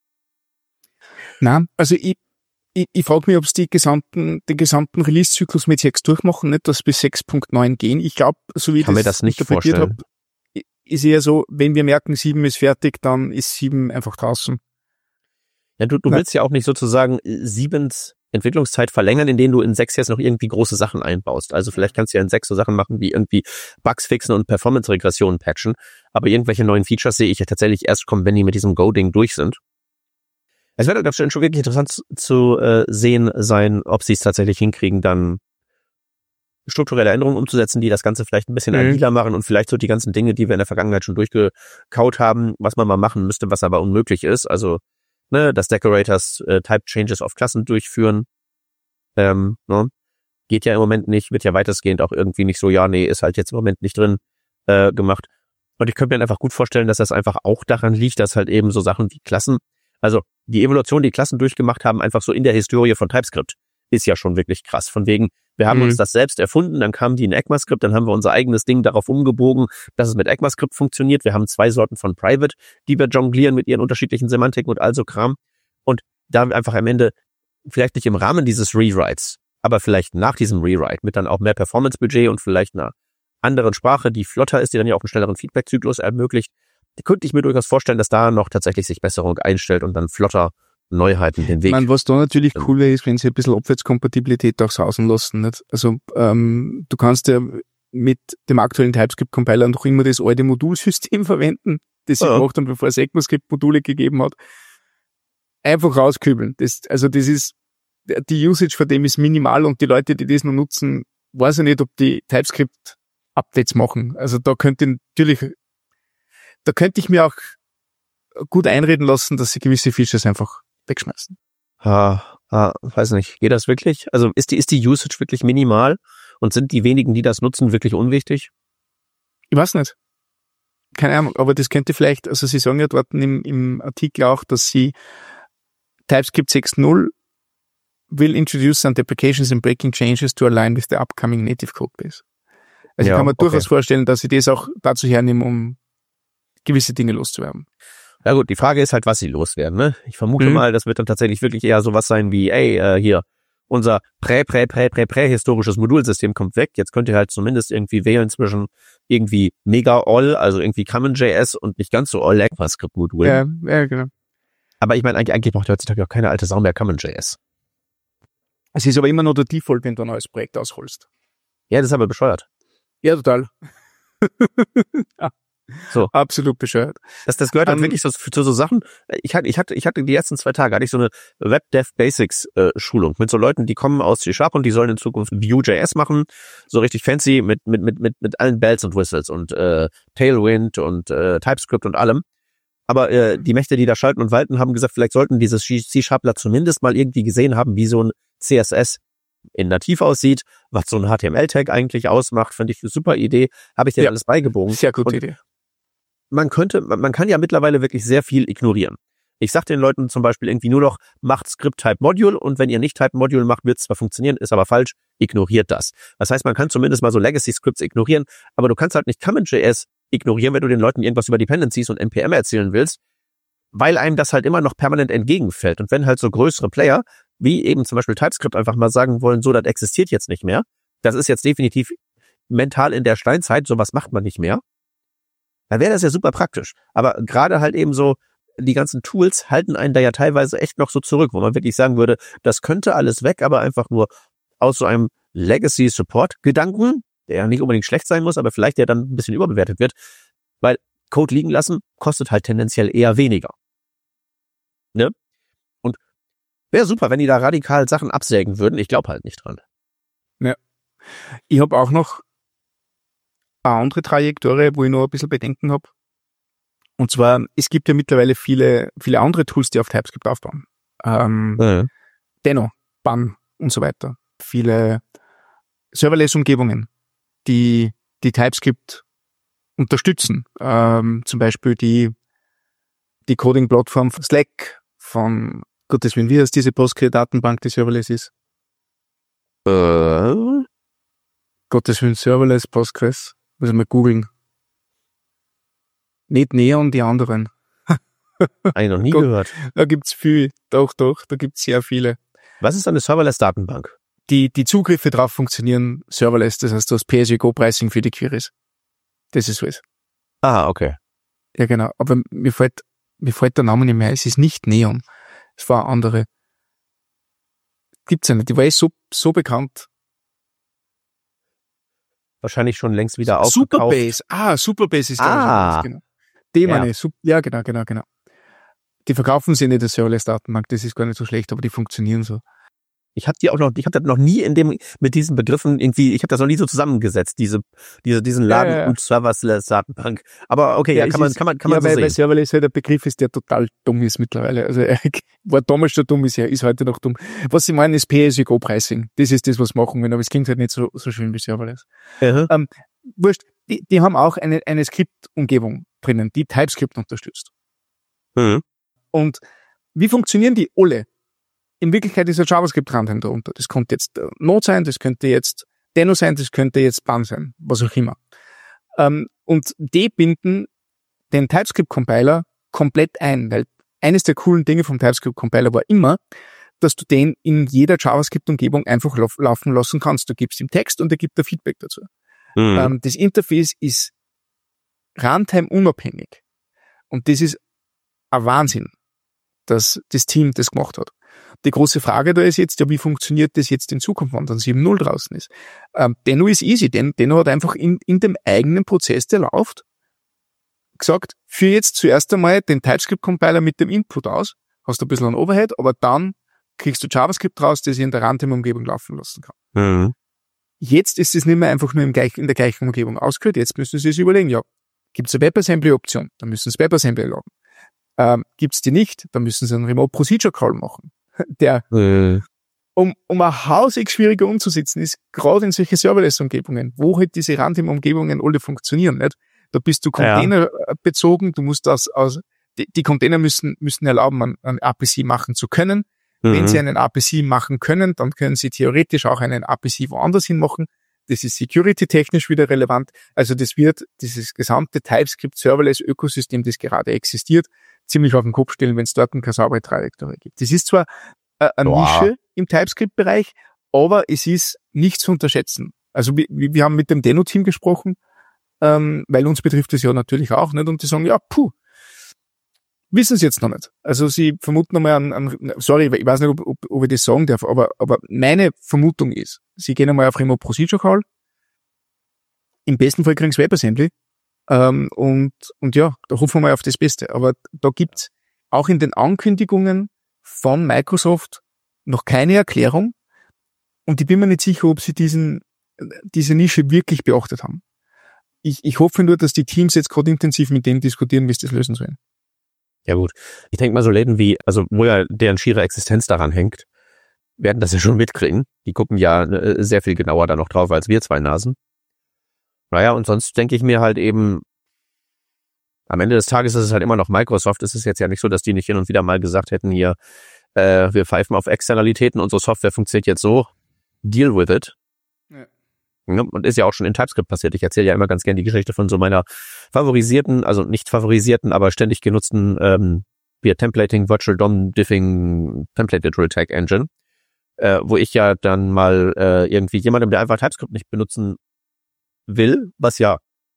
Na, also ich, ich, ich frage mich, ob es die gesamten, den gesamten Release-Zyklus mit sechs durchmachen, nicht, dass bis sechs Punkt neun gehen. Ich glaube, so wie Ich ich kann mir das, das nicht interpretiert vorstellen. habe, ist eher so, wenn wir merken, sieben ist fertig, dann ist sieben einfach draußen. Ja, du, du Na. willst ja auch nicht sozusagen siebens Entwicklungszeit verlängern, indem du in sechs jetzt noch irgendwie große Sachen einbaust. Also vielleicht kannst du ja in sechs so Sachen machen wie irgendwie Bugs fixen und Performance-Regressionen patchen. Aber irgendwelche neuen Features sehe ich ja tatsächlich erst kommen, wenn die mit diesem Go-Ding durch sind. Es wird, glaube ich, schon wirklich interessant zu, zu äh, sehen sein, ob sie es tatsächlich hinkriegen, dann strukturelle Änderungen umzusetzen, die das Ganze vielleicht ein bisschen Mhm. agiler machen und vielleicht so die ganzen Dinge, die wir in der Vergangenheit schon durchgekaut haben, was man mal machen müsste, was aber unmöglich ist. Also, ne, dass Decorators äh, Type Changes auf Klassen durchführen, ähm, ne, geht ja im Moment nicht, wird ja weitestgehend auch irgendwie nicht so, ja, nee, ist halt jetzt im Moment nicht drin äh, gemacht. Und ich könnte mir einfach gut vorstellen, dass das einfach auch daran liegt, dass halt eben so Sachen wie Klassen, also die Evolution, die Klassen durchgemacht haben, einfach so in der Historie von TypeScript, ist ja schon wirklich krass. Von wegen, wir haben Mhm. uns das selbst erfunden, dann kamen die in ECMAScript, dann haben wir unser eigenes Ding darauf umgebogen, dass es mit ECMAScript funktioniert. Wir haben zwei Sorten von Private, die wir jonglieren mit ihren unterschiedlichen Semantiken und all so Kram. Und da einfach am Ende, vielleicht nicht im Rahmen dieses Rewrites, aber vielleicht nach diesem Rewrite mit dann auch mehr Performance-Budget und vielleicht einer anderen Sprache, die flotter ist, die dann ja auch einen schnelleren Feedback-Zyklus ermöglicht, könnte ich mir durchaus vorstellen, dass da noch tatsächlich sich Besserung einstellt und dann flotter Neuheiten den Ich Weg. meine, was da natürlich Ja. cool wäre, ist, wenn sie ein bisschen Abwärtskompatibilität auch sausen lassen. Nicht? Also ähm, du kannst ja mit dem aktuellen TypeScript-Compiler noch immer das alte Modulsystem verwenden, das sie Ja. gemacht haben, bevor es ECMAScript-Module gegeben hat. Einfach rauskübeln. Das, also das ist, die Usage von dem ist minimal und die Leute, die das noch nutzen, weiß ich nicht, ob die TypeScript-Updates machen. Also da könnte natürlich, da könnte ich mir auch gut einreden lassen, dass sie gewisse Features einfach wegschmeißen. Ah, ah, weiß nicht, geht das wirklich? Also ist die, ist die Usage wirklich minimal und sind die wenigen, die das nutzen, wirklich unwichtig? Ich weiß nicht. Keine Ahnung, aber das könnte vielleicht, also sie sagen ja dort im, im Artikel auch, dass sie TypeScript sechs Punkt null will introduce some deprecations and breaking changes to align with the upcoming native codebase. Also Ja, ich kann mir okay. durchaus vorstellen, dass sie das auch dazu hernehmen, um gewisse Dinge loszuwerden. Ja gut, die Frage ist halt, was sie loswerden, ne? Ich vermute Mhm. mal, das wird dann tatsächlich wirklich eher sowas sein wie, ey, äh, hier, unser prä, prä, prä, prä, prähistorisches Modulsystem kommt weg. Jetzt könnt ihr halt zumindest irgendwie wählen zwischen irgendwie mega all, also irgendwie Common.js und nicht ganz so all ECMAScript-Modulen. Ja, ja, genau. Aber ich meine, eigentlich, eigentlich braucht ihr heutzutage auch keine alte Sau mehr Common.js. Es ist aber immer noch der Default, wenn du ein neues Projekt ausholst. Ja, das ist aber bescheuert. Ja, total. Ja, So. absolut bescheuert. Das, das gehört halt Ähm, wirklich so, zu so Sachen. Ich hatte, ich hatte, ich hatte die ersten zwei Tage hatte ich so eine Web Dev Basics äh, Schulung mit so Leuten, die kommen aus C Sharp und die sollen in Zukunft Vue.js machen, so richtig fancy mit mit mit mit mit allen Bells und Whistles und äh, Tailwind und äh, TypeScript und allem. Aber äh, die Mächte, die da schalten und walten, haben gesagt, vielleicht sollten diese C-Sharpler zumindest mal irgendwie gesehen haben, wie so ein C S S in Nativ aussieht, was so ein H T M L-Tag eigentlich ausmacht. Finde ich eine super Idee. Habe ich denen Ja. alles beigebogen. Sehr gute Und Idee. man könnte, man man kann ja mittlerweile wirklich sehr viel ignorieren. Ich sag den Leuten zum Beispiel irgendwie nur noch, macht Script-Type-Module und wenn ihr nicht Type-Module macht, wird es zwar funktionieren, ist aber falsch, ignoriert das. Das heißt, man kann zumindest mal so Legacy-Scripts ignorieren, aber du kannst halt nicht Common.js ignorieren, wenn du den Leuten irgendwas über Dependencies und N P M erzählen willst. weil einem das halt immer noch permanent entgegenfällt. Und wenn halt so größere Player, wie eben zum Beispiel TypeScript, einfach mal sagen wollen, so, das existiert jetzt nicht mehr, das ist jetzt definitiv mental in der Steinzeit, sowas macht man nicht mehr, dann wäre das ja super praktisch. Aber gerade halt eben so, die ganzen Tools halten einen da ja teilweise echt noch so zurück, wo man wirklich sagen würde, das könnte alles weg, aber einfach nur aus so einem Legacy-Support-Gedanken, der ja nicht unbedingt schlecht sein muss, aber vielleicht der dann ein bisschen überbewertet wird, weil Code liegen lassen kostet halt tendenziell eher weniger. Ne? Und wäre super, wenn die da radikal Sachen absägen würden. Ich glaube halt nicht dran. Ja. Ich habe auch noch eine andere Trajektorie, wo ich noch ein bisschen Bedenken habe. Und zwar, es gibt ja mittlerweile viele, viele andere Tools, die auf TypeScript aufbauen. Ähm, Ja. Deno, Bun und so weiter. Viele Serverless-Umgebungen, die, die TypeScript unterstützen. Ähm, zum Beispiel die, die Coding-Plattform von Slack, von, Gottes Willen, wie heißt diese Postgre-Datenbank, die Serverless ist? Äh, Gottes Willen, Serverless, Postgres. Muss ich mal googeln. Nicht Neon, die anderen. Habe ich noch nie Gott. gehört. Da gibt's viel. Doch, doch, da gibt's sehr viele. Was ist eine Serverless-Datenbank? Die, die Zugriffe drauf funktionieren serverless. Das heißt, du hast Pay-as-you-go-Pricing für die Queries. Das ist alles. Ah, okay. Ja, genau. Aber mir fällt, mir fällt der Name nicht mehr. Es ist nicht Neon. Es war eine andere. Gibt's ja nicht. Die war eh so, so bekannt. Wahrscheinlich schon längst wieder aufgekauft. Superbase. Ah, Superbase ist Ah. da. Genau. Die Ja. meine ich. Sup- Ja, genau, genau, genau. Die verkaufen sie nicht als Serverless-Datenbank. Das ist gar nicht so schlecht, aber die funktionieren so. Ich habe die auch noch, ich habe das noch nie in dem mit diesen Begriffen irgendwie, ich habe das noch nie so zusammengesetzt, diese, diese, diesen Laden Ja, ja, ja. und Serverless Datenbank. Aber okay, ja, es kann man, ist- kann man, kann man ja, so weil, sehen. weil Serverless halt ein Begriff ist, der total dumm ist mittlerweile. Also er war damals schon dumm, ist er ist heute noch dumm. Was sie meinen, ist Pay-as-you-go-Pricing. Das ist das, was sie machen wollen, aber es klingt halt nicht so, so schön wie Serverless. Mhm. Wurscht, die, die haben auch eine, eine Skriptumgebung drinnen, die TypeScript unterstützt. Mhm. Und wie funktionieren die alle? In Wirklichkeit ist ein JavaScript-Runtime darunter. Das könnte jetzt äh, Node sein, das könnte jetzt Deno sein, das könnte jetzt Bun sein, was auch immer. Ähm, und die binden den TypeScript-Compiler komplett ein, weil eines der coolen Dinge vom TypeScript-Compiler war immer, dass du den in jeder JavaScript-Umgebung einfach lauf, laufen lassen kannst. Du gibst ihm Text und er gibt dir Feedback dazu. Mhm. Ähm, das Interface ist Runtime-unabhängig. Und das ist ein Wahnsinn, dass das Team das gemacht hat. Die große Frage da ist jetzt, ja, wie funktioniert das jetzt in Zukunft, wenn dann sieben Punkt null draußen ist? Ähm, Deno ist easy, denn Deno hat einfach in, in dem eigenen Prozess, der läuft, gesagt, führ jetzt zuerst einmal den TypeScript-Compiler mit dem Input aus, hast ein bisschen einen Overhead, aber dann kriegst du JavaScript raus, das ich in der Runtime-Umgebung laufen lassen kann. Mhm. Jetzt ist es nicht mehr einfach nur im gleich, in der gleichen Umgebung ausgeführt, jetzt müssen sie sich überlegen, ja, gibt es eine WebAssembly-Option, dann müssen sie WebAssembly laden. Ähm, gibt es die nicht, dann müssen sie einen Remote Procedure Call machen, der Mhm. um, um ein hausig schwieriger umzusetzen ist, gerade in solche Serverless-Umgebungen, wo halt diese Runtime-Umgebungen alle funktionieren, nicht? Da bist du Ja. containerbezogen, du musst das aus, die, die Container müssen, müssen erlauben, einen, einen A P C machen zu können. Wenn Mhm. sie einen A P C machen können, dann können sie theoretisch auch einen A P C woanders hin machen. Das ist security-technisch wieder relevant. Also das wird dieses gesamte TypeScript-Serverless-Ökosystem, das gerade existiert, ziemlich auf den Kopf stellen, wenn es dort keine saubere Trajektorie gibt. Das ist zwar äh, eine Boah. Nische im TypeScript-Bereich, aber es ist nicht zu unterschätzen. Also wir, wir haben mit dem Deno-Team gesprochen, ähm, weil uns betrifft das ja natürlich auch nicht, und die sagen, ja, puh, wissen sie jetzt noch nicht. Also sie vermuten einmal an, an sorry, ich weiß nicht, ob, ob, ob ich das sagen darf, aber, aber meine Vermutung ist, sie gehen einmal auf Remote Procedure Call, im besten Fall kriegen sie WebAssembly, ähm, und, und ja, da hoffen wir mal auf das Beste. Aber da gibt's auch in den Ankündigungen von Microsoft noch keine Erklärung, und ich bin mir nicht sicher, ob sie diesen, diese Nische wirklich beachtet haben. Ich, ich hoffe nur, dass die Teams jetzt gerade intensiv mit denen diskutieren, wie sie das lösen sollen. Ja gut. Ich denke mal so Läden wie, also wo ja deren schiere Existenz daran hängt, werden das ja schon mitkriegen. Die gucken ja äh, sehr viel genauer da noch drauf als wir zwei Nasen. Naja, und sonst denke ich mir halt eben, am Ende des Tages ist es halt immer noch Microsoft. Es ist jetzt ja nicht so, dass die nicht hin und wieder mal gesagt hätten, hier, äh, wir pfeifen auf Externalitäten, unsere Software funktioniert jetzt so, deal with it. Ja. Ja, und ist ja auch schon in TypeScript passiert. Ich erzähle ja immer ganz gern die Geschichte von so meiner favorisierten, also nicht favorisierten, aber ständig genutzten ähm, via Templating, Virtual D O M, Diffing, Template Literal Tag Engine, äh, wo ich ja dann mal äh, irgendwie jemandem, der einfach TypeScript nicht benutzen will, was ja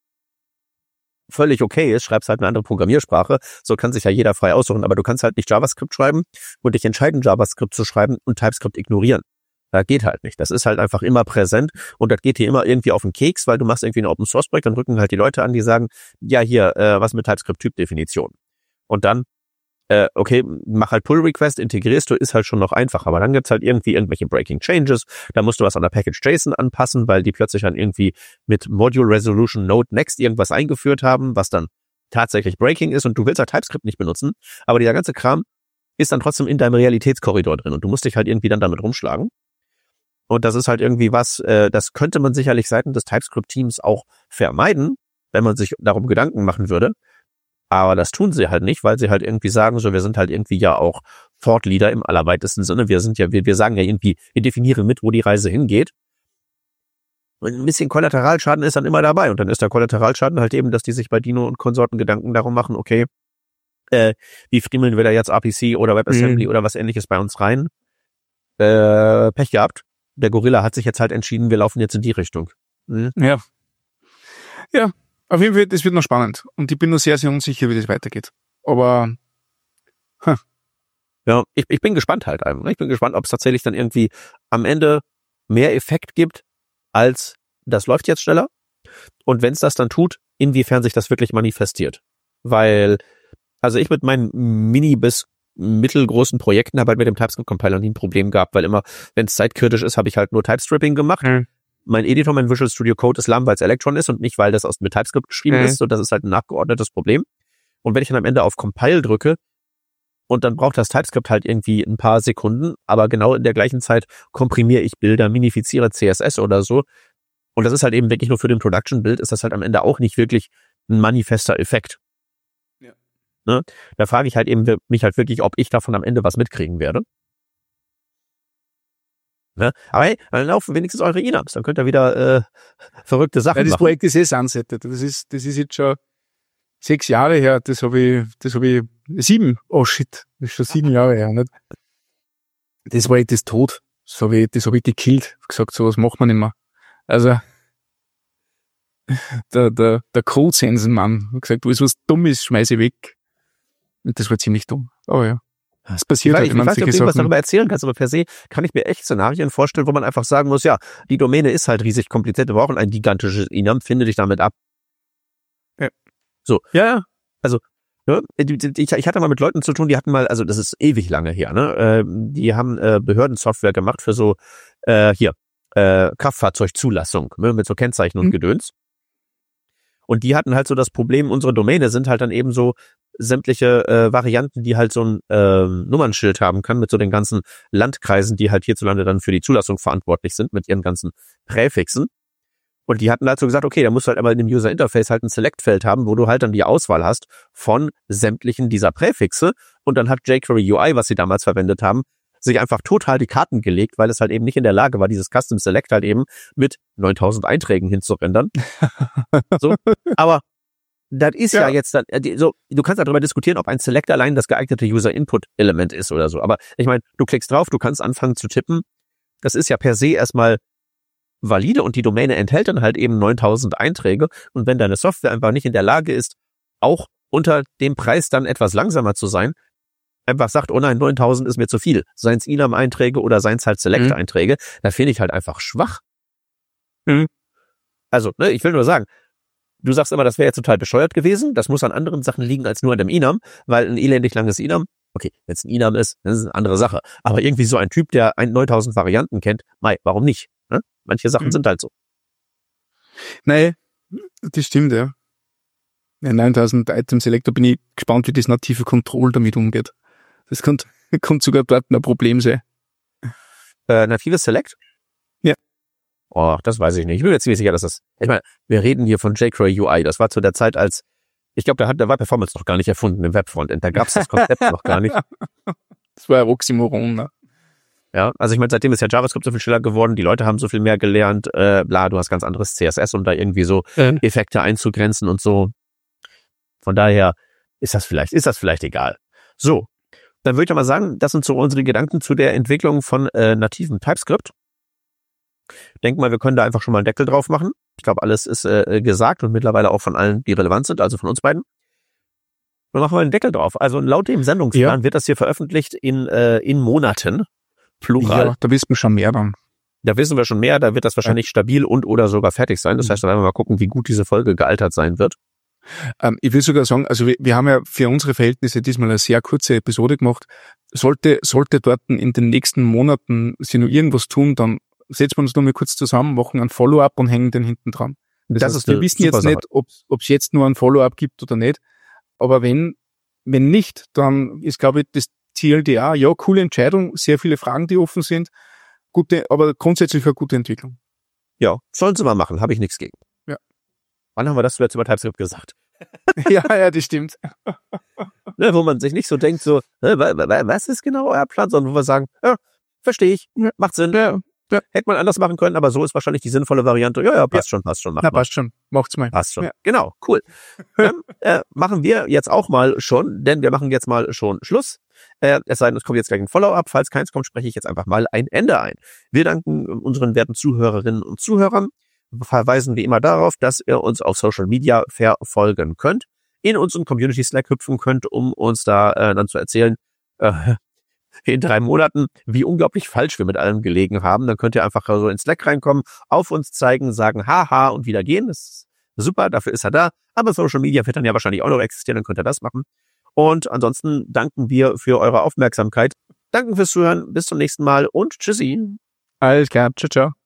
völlig okay ist, schreibst halt eine andere Programmiersprache, so kann sich ja jeder frei aussuchen, aber du kannst halt nicht JavaScript schreiben und dich entscheiden, JavaScript zu schreiben und TypeScript ignorieren. Das geht halt nicht. Das ist halt einfach immer präsent und das geht dir immer irgendwie auf den Keks, weil du machst irgendwie ein Open-Source-Projekt, dann rücken halt die Leute an, die sagen, ja hier, äh, was mit TypeScript-Typdefinition. Und dann, äh, okay, mach halt Pull-Request, integrierst du, ist halt schon noch einfach, aber dann gibt's halt irgendwie irgendwelche Breaking Changes, da musst du was an der Package.json anpassen, weil die plötzlich dann irgendwie mit Module Resolution Node Next irgendwas eingeführt haben, was dann tatsächlich Breaking ist und du willst halt TypeScript nicht benutzen, aber dieser ganze Kram ist dann trotzdem in deinem Realitätskorridor drin und du musst dich halt irgendwie dann damit rumschlagen. Und das ist halt irgendwie was, äh, das könnte man sicherlich seitens des TypeScript-Teams auch vermeiden, wenn man sich darum Gedanken machen würde. Aber das tun sie halt nicht, weil sie halt irgendwie sagen, so, wir sind halt irgendwie ja auch Thought Leader im allerweitesten Sinne. Wir sind ja, wir, wir sagen ja irgendwie, wir definieren mit, wo die Reise hingeht. Und ein bisschen Kollateralschaden ist dann immer dabei. Und dann ist der Kollateralschaden halt eben, dass die sich bei Dino und Konsorten Gedanken darum machen, okay, äh, wie friemeln wir da jetzt R P C oder WebAssembly mhm. oder was ähnliches bei uns rein? Äh, Pech gehabt. Der Gorilla hat sich jetzt halt entschieden, wir laufen jetzt in die Richtung. Mhm. Ja. Ja, auf jeden Fall, das wird noch spannend. Und ich bin nur sehr, sehr unsicher, wie das weitergeht. Aber, huh. Ja, ich, ich bin gespannt halt einfach. Ich bin gespannt, ob es tatsächlich dann irgendwie am Ende mehr Effekt gibt, als das läuft jetzt schneller. Und wenn es das dann tut, inwiefern sich das wirklich manifestiert. Weil, also ich mit meinen Mini- bis mittelgroßen Projekten habe halt mit dem TypeScript-Compiler nie ein Problem gehabt, weil immer, wenn es zeitkritisch ist, habe ich halt nur Type-Stripping gemacht. Mhm. Mein Editor, mein Visual Studio Code ist lahm, weil es Electron ist und nicht, weil das aus mit TypeScript geschrieben mhm. ist. So, das ist halt ein nachgeordnetes Problem. Und wenn ich dann am Ende auf Compile drücke und dann braucht das TypeScript halt irgendwie ein paar Sekunden, aber genau in der gleichen Zeit komprimiere ich Bilder, minifiziere C S S oder so. Und das ist halt eben wirklich nur für den Production-Bild, ist das halt am Ende auch nicht wirklich ein manifester Effekt. Ne? Da frage ich halt eben mich halt wirklich, ob ich davon am Ende was mitkriegen werde. Ne? Aber hey, dann laufen wenigstens eure Inams, dann könnt ihr wieder äh, verrückte Sachen ja, das machen. Das Projekt ist eh sunsetted. Das ist, das ist jetzt schon sechs Jahre her. Das habe ich, das habe ich, sieben. Oh shit, das ist schon sieben Jahre her. Nicht? Das Projekt ist tot. Das habe ich, das habe ich gekillt. Gesagt, sowas macht man nicht mehr. Also, der, der, der Code-Sensen-Mann hat gesagt, alles was dumm ist, schmeiße ich weg. Und das war ziemlich dumm. Aber ja. Das passiert halt. Ich, ich weiß nicht, ob du irgendwas darüber erzählen kannst, aber per se kann ich mir echt Szenarien vorstellen, wo man einfach sagen muss, ja, die Domäne ist halt riesig kompliziert, wir brauchen ein gigantisches Enum, finde dich damit ab. Ja. So. Ja, ja. Also, ne, ich, ich hatte mal mit Leuten zu tun, die hatten mal, also das ist ewig lange her, ne, die haben äh, Behördensoftware gemacht für so, äh, hier, äh, Kraftfahrzeugzulassung, ne, mit so Kennzeichen und mhm. Gedöns. Und die hatten halt so das Problem, unsere Domäne sind halt dann eben so sämtliche äh, Varianten, die halt so ein äh, Nummernschild haben kann mit so den ganzen Landkreisen, die halt hierzulande dann für die Zulassung verantwortlich sind, mit ihren ganzen Präfixen. Und die hatten halt so gesagt, okay, da musst du halt aber in dem User Interface halt ein Select-Feld haben, wo du halt dann die Auswahl hast von sämtlichen dieser Präfixe. Und dann hat jQuery U I, was sie damals verwendet haben, sich einfach total die Karten gelegt, weil es halt eben nicht in der Lage war, dieses Custom Select halt eben mit neuntausend Einträgen hinzurendern. So, aber das ist ja, ja jetzt dann, so, du kannst darüber diskutieren, ob ein Select allein das geeignete User-Input-Element ist oder so. Aber ich meine, du klickst drauf, du kannst anfangen zu tippen. Das ist ja per se erstmal valide und die Domäne enthält dann halt eben neuntausend Einträge. Und wenn deine Software einfach nicht in der Lage ist, auch unter dem Preis dann etwas langsamer zu sein, einfach sagt, oh nein, neuntausend ist mir zu viel. Seien es Enum-Einträge oder seien es halt Select-Einträge, mhm. da finde ich halt einfach schwach. Mhm. Also, ne, ich will nur sagen, du sagst immer, das wäre jetzt total bescheuert gewesen. Das muss an anderen Sachen liegen als nur an dem Enum, weil ein elendig langes Enum, okay, wenn es ein Enum ist, dann ist es eine andere Sache. Aber irgendwie so ein Typ, der neuntausend Varianten kennt, mei, warum nicht? Ne? Manche Sachen mhm. sind halt so. Nein, das stimmt, ja. Ja, neuntausend Item Selector, bin ich gespannt, wie das native Control damit umgeht. Das könnte, könnte sogar dort ein Problem sein. Äh, natives Select? Ja. Oh, das weiß ich nicht. Ich bin mir ziemlich sicher, dass das, ich meine, wir reden hier von jQuery U I. Das war zu der Zeit, als, ich glaube, da hat, da war Performance noch gar nicht erfunden im Webfrontend. Da gab es das Konzept noch gar nicht. Das war ein Oxymoron, ne? Ja, also ich meine, seitdem ist ja JavaScript so viel schneller geworden, die Leute haben so viel mehr gelernt, äh, bla, du hast ganz anderes C S S, um da irgendwie so mhm. Effekte einzugrenzen und so. Von daher ist das vielleicht, ist das vielleicht egal. So, dann würde ich doch mal sagen, das sind so unsere Gedanken zu der Entwicklung von äh, nativem TypeScript. Denk mal, wir können da einfach schon mal einen Deckel drauf machen. Ich glaube, alles ist äh, gesagt und mittlerweile auch von allen, die relevant sind, also von uns beiden. Dann machen wir einen Deckel drauf. Also laut dem Sendungsplan ja. wird das hier veröffentlicht in äh, in Monaten, plural. Ja, da wissen wir schon mehr dann. Da wissen wir schon mehr, da wird das wahrscheinlich ja. stabil und oder sogar fertig sein. Das heißt, da werden wir mal gucken, wie gut diese Folge gealtert sein wird. Ähm, ich will sogar sagen, also wir, wir haben ja für unsere Verhältnisse diesmal eine sehr kurze Episode gemacht. Sollte sollte dort in den nächsten Monaten sich noch irgendwas tun, dann setzen wir uns noch mal kurz zusammen, machen ein Follow-up und hängen den hinten dran. Das, das heißt, ist wir wissen jetzt Sache. nicht, ob es jetzt nur ein Follow-up gibt oder nicht. Aber wenn wenn nicht, dann ist, glaube ich, das T L D A, ja, coole Entscheidung, sehr viele Fragen, die offen sind, gute, aber grundsätzlich eine gute Entwicklung. Ja, sollen sie mal machen, habe ich nichts gegen. Ja. Wann haben wir das jetzt über TypeScript gesagt? ja, ja, das stimmt. Ne, wo man sich nicht so denkt, so, was ist genau euer Plan, sondern wo wir sagen, ja, verstehe ich, ja. macht Sinn. Ja. Ja. Hätte man anders machen können, aber so ist wahrscheinlich die sinnvolle Variante. Ja, ja, passt ja. schon, passt schon. Na, passt schon. Macht's mal. Passt schon. Ja. Genau, cool. Dann äh, machen wir jetzt auch mal schon, denn wir machen jetzt mal schon Schluss. Äh, es sei denn, es kommt jetzt gleich ein Follow-up. Falls keins kommt, spreche ich jetzt einfach mal ein Ende ein. Wir danken unseren werten Zuhörerinnen und Zuhörern, verweisen wie immer darauf, dass ihr uns auf Social Media verfolgen könnt, in unseren Community Slack hüpfen könnt, um uns da äh, dann zu erzählen, äh, in drei Monaten, wie unglaublich falsch wir mit allem gelegen haben. Dann könnt ihr einfach so in Slack reinkommen, auf uns zeigen, sagen haha und wieder gehen. Das ist super, dafür ist er da. Aber Social Media wird dann ja wahrscheinlich auch noch existieren, dann könnt ihr das machen. Und ansonsten danken wir für eure Aufmerksamkeit. Danke fürs Zuhören, bis zum nächsten Mal und tschüssi. Alles klar, ciao, ciao.